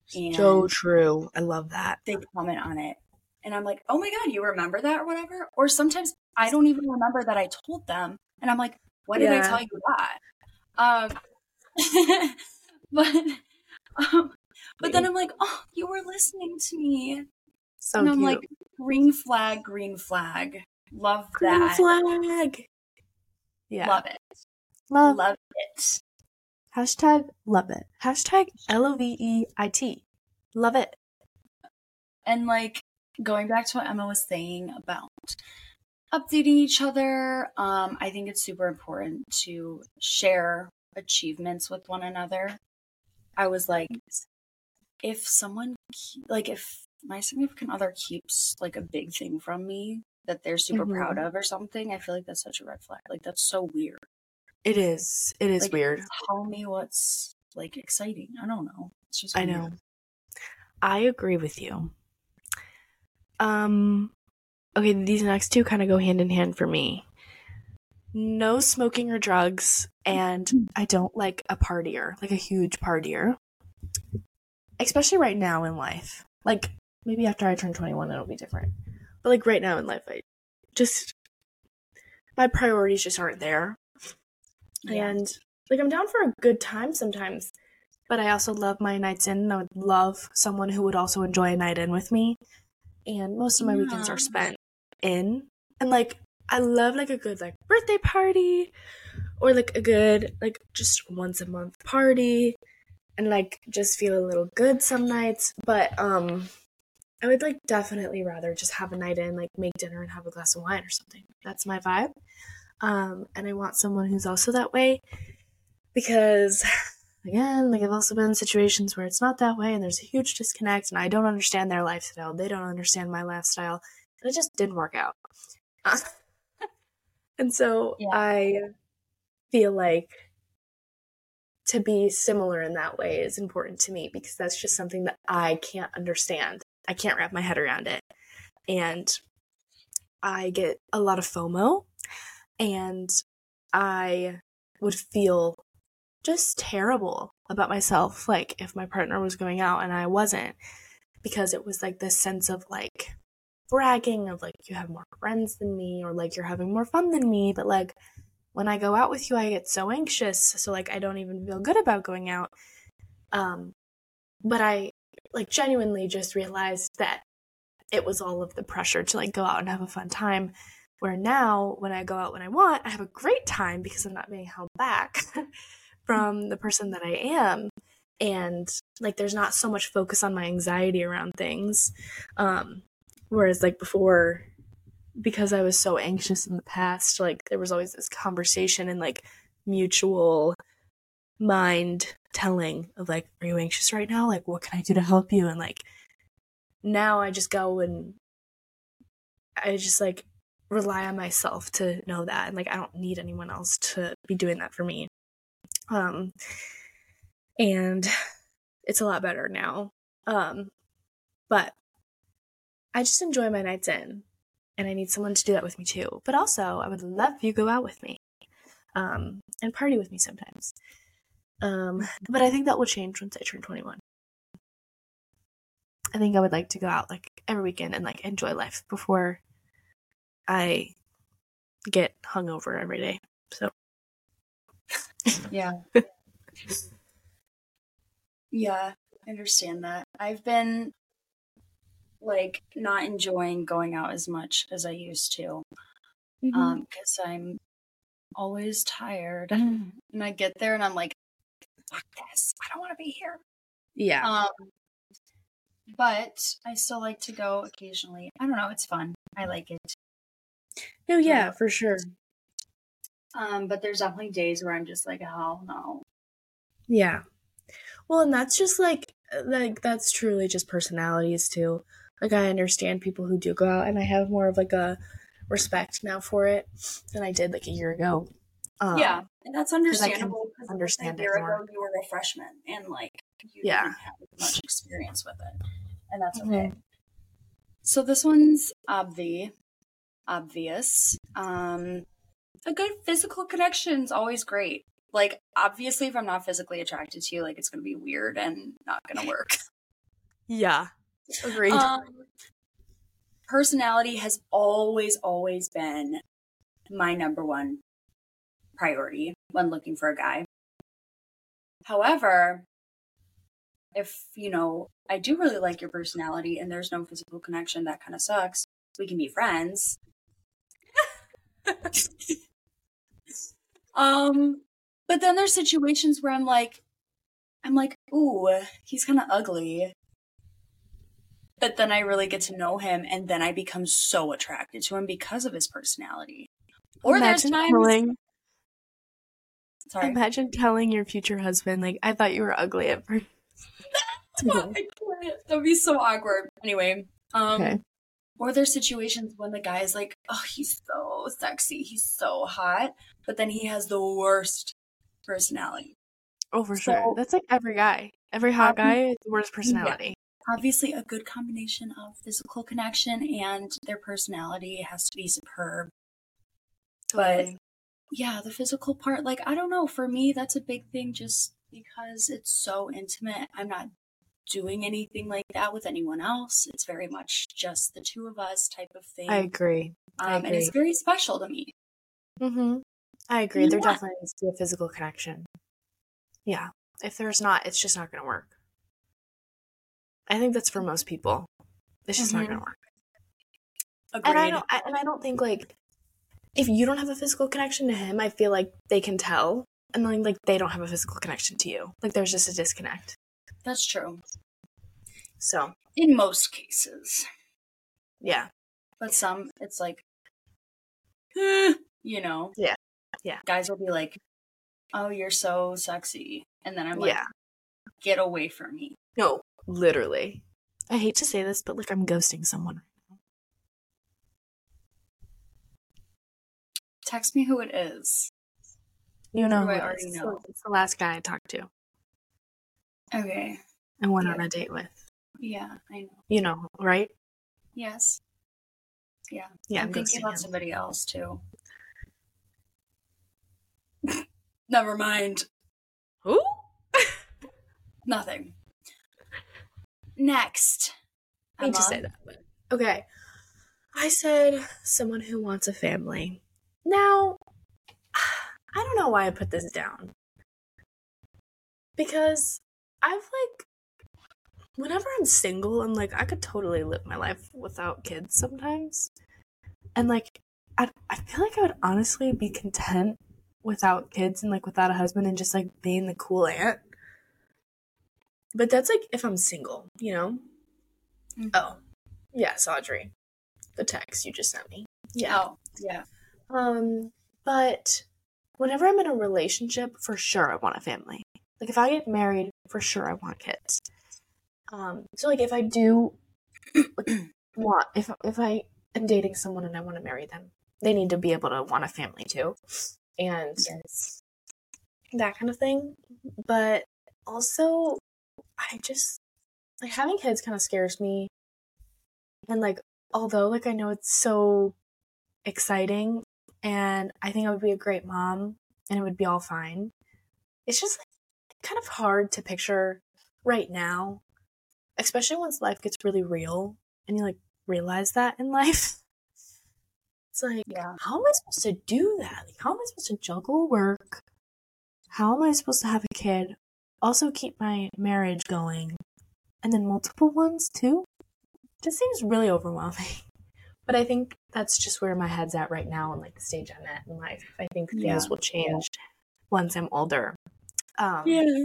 And so true. I love that. they comment on it. And I'm like, oh my God, you remember that or whatever? Or sometimes I don't even remember that I told them. And I'm like, when did Yeah. I tell you that? Um, but um, but then I'm like, oh, you were listening to me. So and I'm cute. like, green flag, green flag. Love Green that. flag. Yeah. Love it. Love. Love it. Hashtag love it. Hashtag L O V E I T. Love it. And like going back to what Emma was saying about updating each other, um, I think it's super important to share achievements with one another. I was like, if someone, like, if my significant other keeps like a big thing from me that they're super Mhm. proud of or something, I feel like that's such a red flag. Like, that's so weird. It is. It is Like, weird. tell me what's like exciting. I don't know. It's just I weird. know. I agree with you. Um, okay, these next two kind of go hand in hand for me. No smoking or drugs, and I don't like a partier, like a huge partier. Especially right now in life. Like, maybe after I turn twenty-one, it'll be different. But, like, right now in life, I just, my priorities just aren't there. Yeah. And, like, I'm down for a good time sometimes. But I also love my nights in, and I would love someone who would also enjoy a night in with me. And most of my weekends Yeah. are spent in. And, like, I love, like, a good, like, birthday party. Or, like, a good, like, just once a month party. And, like, just feel a little good some nights. But, um, I would, like, definitely rather just have a night in, like, make dinner and have a glass of wine or something. That's my vibe. Um, and I want someone who's also that way. Because, again, like, I've also been in situations where it's not that way and there's a huge disconnect and I don't understand their lifestyle. They don't understand my lifestyle. And it just didn't work out. And so Yeah. I feel like to be similar in that way is important to me because that's just something that I can't understand. I can't wrap my head around it. And I get a lot of FOMO and I would feel just terrible about myself, like if my partner was going out and I wasn't, because it was like this sense of like bragging of like you have more friends than me or like you're having more fun than me, but like when I go out with you I get so anxious, so like I don't even feel good about going out. Um but I like genuinely just realized that it was all of the pressure to like go out and have a fun time, where now when I go out when I want, I have a great time because I'm not being held back from the person that I am. And like there's not so much focus on my anxiety around things. Um, whereas like before, because I was so anxious in the past, like there was always this conversation and like mutual mind telling of like, are you anxious right now? Like, what can I do to help you? And like now I just go and I just like rely on myself to know that. And like I don't need anyone else to be doing that for me. Um, and it's a lot better now. Um, but I just enjoy my nights in, and I need someone to do that with me too. But also, I would love if you go out with me, um, and party with me sometimes. Um, but I think that will change once I turn twenty-one. I think I would like to go out like every weekend and like enjoy life before I get hungover every day. So Yeah. Yeah, I understand that. I've been like not enjoying going out as much as I used to. mm-hmm. Um, because I'm always tired. And I get there and I'm like, fuck this. I don't want to be here. Yeah. Um but I still like to go occasionally. I don't know, it's fun. I like it. No, yeah, for sure. Um, but there's definitely days where I'm just like, oh no. Yeah. Well, and that's just like like that's truly just personalities too. Like I understand people who do go out, and I have more of like a respect now for it than I did like a year ago. Um, yeah, and that's understandable because understand a year it more. ago you were a freshman and like you yeah. didn't have much experience with it, and that's okay. Mm-hmm. So this one's obvi, obvious. Um, a good physical connection is always great. Like, obviously, if I'm not physically attracted to you, like, it's going to be weird and not going to work. Yeah. Agreed. Um, personality has always, always been my number one priority when looking for a guy. However, if, you know, I do really like your personality and there's no physical connection, that kind of sucks. We can be friends. um, but then there's situations where I'm like, I'm like, ooh, he's kind of ugly. But then I really get to know him, and then I become so attracted to him because of his personality. Or imagine there's times. Telling, Sorry. Imagine telling your future husband, like, I thought you were ugly at first. I can't. That would be so awkward. Anyway, um, okay. Or there's situations when the guy is like, oh, he's so sexy, he's so hot, but then he has the worst personality. Oh, for so, sure. That's like every guy. Every hot guy is the worst personality. Yeah. Obviously, a good combination of physical connection and their personality has to be superb. Totally. But yeah, the physical part, like, I don't know. For me, that's a big thing just because it's so intimate. I'm not doing anything like that with anyone else. It's very much just the two of us type of thing. I agree. Um, I agree. And it's very special to me. Mm-hmm. I agree. Yeah. There definitely needs to be a physical connection. Yeah. If there's not, it's just not going to work. I think that's for most people. It's just mm-hmm. not going to work. Agreed. And I don't. I, and I don't think like if you don't have a physical connection to him, I feel like they can tell, and then like they don't have a physical connection to you. Like there's just a disconnect. That's true. So in most cases, yeah. But some, it's like, eh, you know. Yeah. Yeah. Guys will be like, "Oh, you're so sexy," and then I'm like, yeah. "Get away from me." No. Literally. I hate to say this, but like I'm ghosting someone right now. Text me who it is. You know who I it already is. know. It's the last guy I talked to. Okay. And went yeah. on a date with. Yeah, I know. You know, right? Yes. Yeah. Yeah. I'm, I'm thinking about him. somebody else too. Never mind. Who? Nothing. Next. I hate to say that, but okay. I said someone who wants a family. Now, I don't know why I put this down. Because I've like, whenever I'm single, I'm like, I could totally live my life without kids sometimes. And like, I, I feel like I would honestly be content without kids and like without a husband and just like being the cool aunt. But that's like if I'm single, you know? Mm-hmm. Oh, yes, Audrey. The text you just sent me. Yeah. Oh, yeah. Um, but whenever I'm in a relationship, for sure I want a family. Like if I get married, for sure I want kids. Um, so like if I do want, if if I am dating someone and I want to marry them, they need to be able to want a family too. And yes. that kind of thing. But also, I just, like, having kids kind of scares me. And, like, although, like, I know it's so exciting, and I think I would be a great mom, and it would be all fine, it's just, like, kind of hard to picture right now, especially once life gets really real, and you, like, realize that in life. It's like, yeah. How am I supposed to do that? Like, how am I supposed to juggle work? How am I supposed to have a kid? Also keep my marriage going, and then multiple ones too? Just seems really overwhelming. But I think that's just where my head's at right now and like the stage I'm at in life. I think things yeah. will change once I'm older. Um, yeah.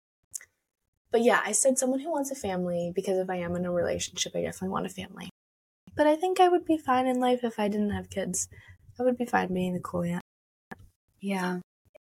But yeah, I said someone who wants a family because if I am in a relationship, I definitely want a family. But I think I would be fine in life if I didn't have kids. I would be fine being the cool aunt. Yeah.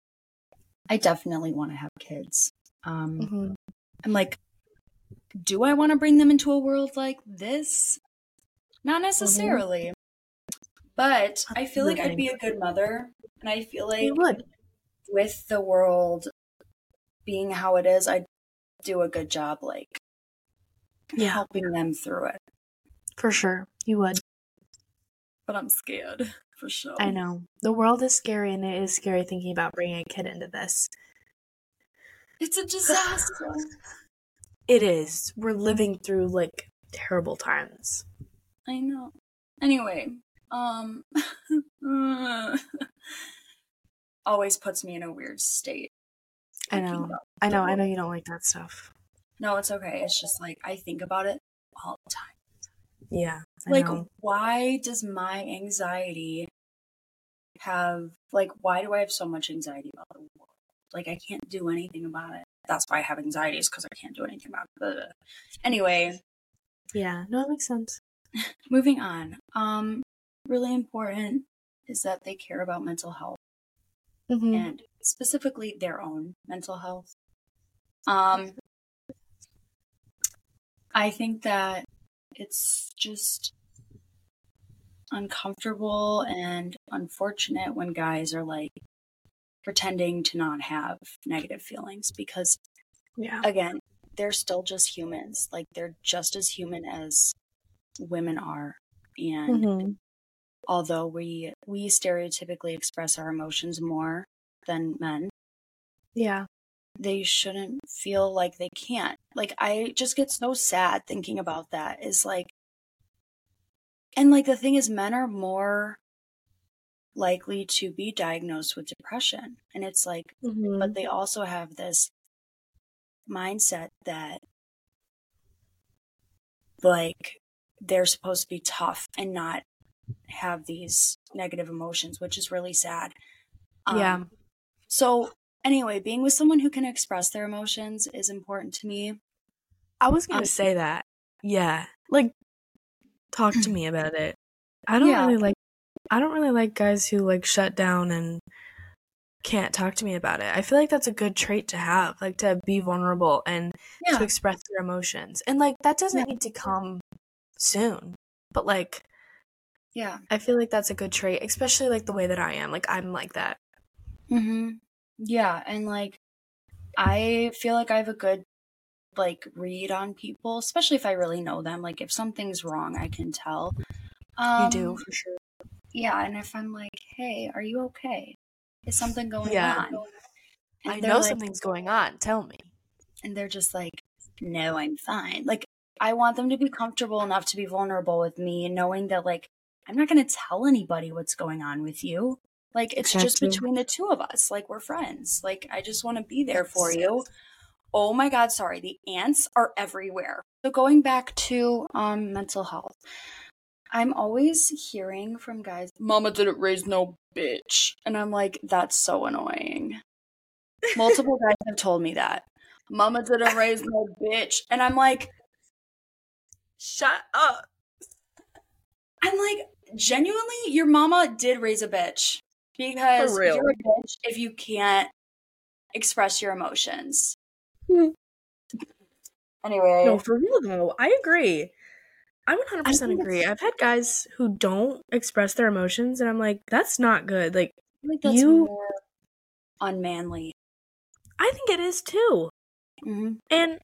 I definitely want to have kids. Um, mm-hmm. I'm like, do I want to bring them into a world like this? Not necessarily. Mm-hmm. But I feel like I'd be a good mother. And I feel like you would. With the world being how it is, I'd do a good job, like, yeah. helping them through it. For sure. You would. But I'm scared, for sure. I know. The world is scary, and it is scary thinking about bringing a kid into this. It's a disaster. It is. We're living through, like, terrible times. I know. Anyway, um, always puts me in a weird state. I know. I know. I know you don't like that stuff. No, it's okay. It's just like I think about it all the time. Yeah. I Like, know. why does my anxiety have, like, why do I have so much anxiety about the world? Like, I can't do anything about it. That's why I have anxiety, is because I can't do anything about it. Ugh. Anyway. Yeah, no, it makes sense. Moving on. Um, really important is that they care about mental health. Mm-hmm. And specifically their own mental health. Um, I think that it's just uncomfortable and unfortunate when guys are like pretending to not have negative feelings because, yeah, again, they're still just humans. Like, they're just as human as women are. And mm-hmm. although we we stereotypically express our emotions more than men, yeah, they shouldn't feel like they can't. Like, I just get so sad thinking about that. Is like, and like the thing is, men are more likely to be diagnosed with depression, and it's like, mm-hmm. but they also have this mindset that like they're supposed to be tough and not have these negative emotions, which is really sad. Um, yeah. So anyway, being with someone who can express their emotions is important to me. I was going to um, say that. Yeah. Like, talk to me about it. I don't yeah. really like, I don't really like guys who like shut down and can't talk to me about it. I feel like that's a good trait to have, like to be vulnerable and yeah. to express your emotions. And like, that doesn't yeah. need to come soon, but like, yeah, I feel like that's a good trait, especially like the way that I am. Like, I'm like that. Mm-hmm. Yeah. And like, I feel like I have a good like read on people, especially if I really know them. Like, if something's wrong, I can tell. Um, you do, for sure. Yeah. And if I'm like, hey, are you okay? Is something going yeah. on? And I know like, something's going on. Tell me. And they're just like, no, I'm fine. Like, I want them to be comfortable enough to be vulnerable with me, knowing that like, I'm not going to tell anybody what's going on with you. Like, it's exactly. just between the two of us. Like, we're friends. Like, I just want to be there for you. Oh my God, sorry. The ants are everywhere. So going back to um mental health, I'm always hearing from guys, Mama didn't raise no bitch. And I'm like, that's so annoying. Multiple guys have told me that. Mama didn't raise no bitch. And I'm like, shut up. I'm like, genuinely, your mama did raise a bitch. Because you're a bitch if you can't express your emotions. Hmm. Anyway. No, for real though, I agree. I one hundred percent agree. I've had guys who don't express their emotions, and I'm like, that's not good. Like, I think that's you, more unmanly. I think it is too. Mm-hmm. And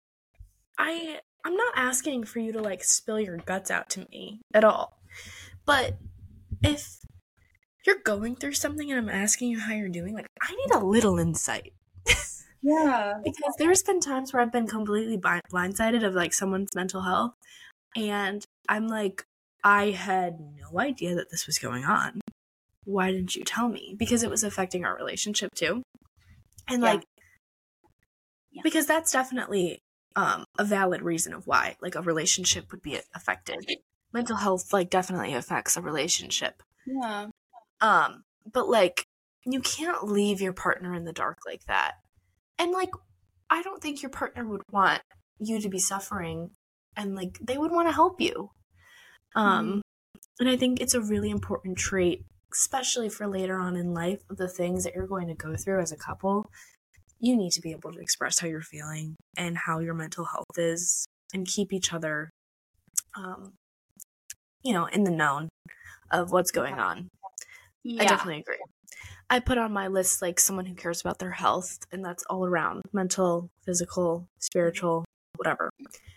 I, I'm not asking for you to like spill your guts out to me at all. But if you're going through something and I'm asking you how you're doing, like, I need a little insight. Yeah. Because there's been times where I've been completely blindsided of like someone's mental health, and I'm like, I had no idea that this was going on. Why didn't you tell me? Because it was affecting our relationship too. And yeah. like, yeah. because that's definitely um, a valid reason of why like a relationship would be affected. Mental health like definitely affects a relationship. Yeah. Um, but like, you can't leave your partner in the dark like that. And like, I don't think your partner would want you to be suffering, and like, they would want to help you. Um, mm-hmm. And I think it's a really important trait, especially for later on in life, the things that you're going to go through as a couple. You need to be able to express how you're feeling and how your mental health is, and keep each other, um, you know, in the known of what's going on. Yeah. I definitely agree. I put on my list like someone who cares about their health, and that's all around mental, physical, spiritual, whatever.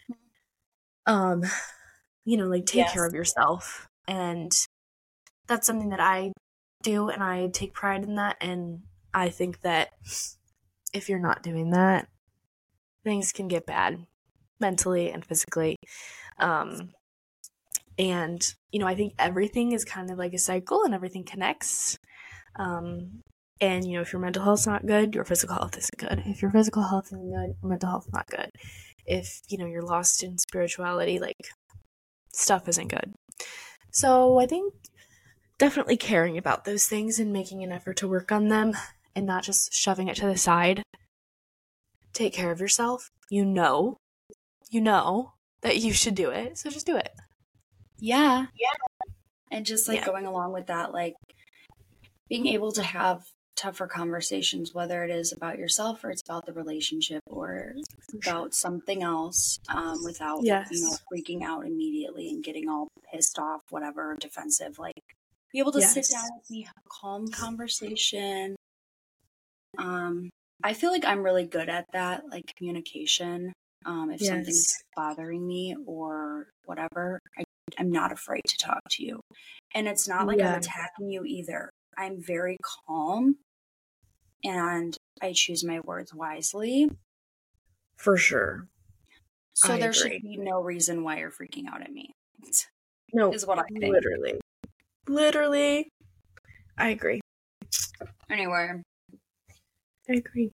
Um, you know, like take yes. care of yourself, and that's something that I do, and I take pride in that. And I think that if you're not doing that, things can get bad mentally and physically. Um, and, you know, I think everything is kind of like a cycle and everything connects. Um, and, you know, if your mental health's not good, your physical health isn't good. If your physical health isn't good, your mental health's not good. If, you know, you're lost in spirituality, like, stuff isn't good. So I think definitely caring about those things and making an effort to work on them and not just shoving it to the side. Take care of yourself. You know, you know that you should do it, so just do it. Yeah. Yeah. And just like Yeah. going along with that, like being able to have tougher conversations, whether it is about yourself or it's about the relationship or about something else, um, without, Yes. you know, freaking out immediately and getting all pissed off, whatever, defensive. Like, be able to Yes. sit down with me, have a calm conversation. Um, I feel like I'm really good at that, like communication. Um, if Yes. something's bothering me or whatever, I, I'm not afraid to talk to you. And it's not like I'm Yeah. attacking you either. I'm very calm and I choose my words wisely. For sure. So I there agree. should be no reason why you're freaking out at me. No, is what I think. Literally. Literally. I agree. Anyway. I agree.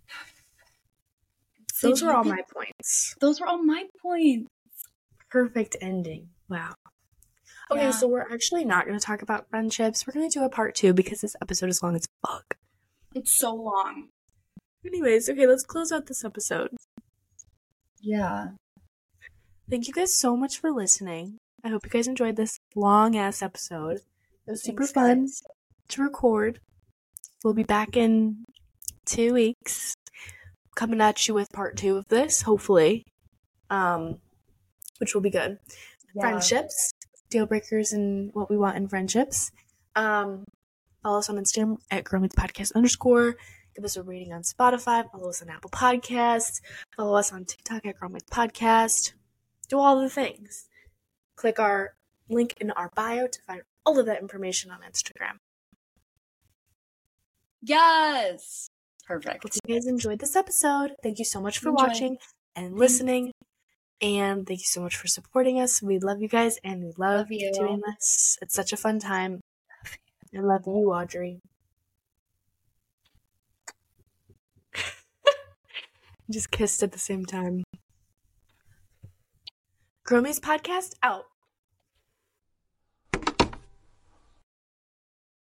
So those do were you all think- my points. Those were all my points. Perfect ending. Wow. Okay, Yeah. so we're actually not going to talk about friendships. We're going to do a part two because this episode is long as fuck. It's so long. Anyways, okay, let's close out this episode. Yeah. Thank you guys so much for listening. I hope you guys enjoyed this long-ass episode. It was super Thanks, fun guys. to record. We'll be back in two weeks. Coming at you with part two of this, hopefully. Um, which will be good. Yeah. Friendships. Deal breakers and what we want in friendships. Um, follow us on Instagram at Girl Podcast underscore. Give us a rating on Spotify. Follow us on Apple Podcasts. Follow us on TikTok at Girl Podcast. Do all the things. Click our link in our bio to find all of that information on Instagram. Yes. Perfect. Hope you guys enjoyed this episode. Thank you so much for Enjoy. watching and listening. And thank you so much for supporting us. We love you guys and we love, Love you. doing this. It's such a fun time. I love you, Audrey. Just kissed at the same time. Girl Me's Podcast out.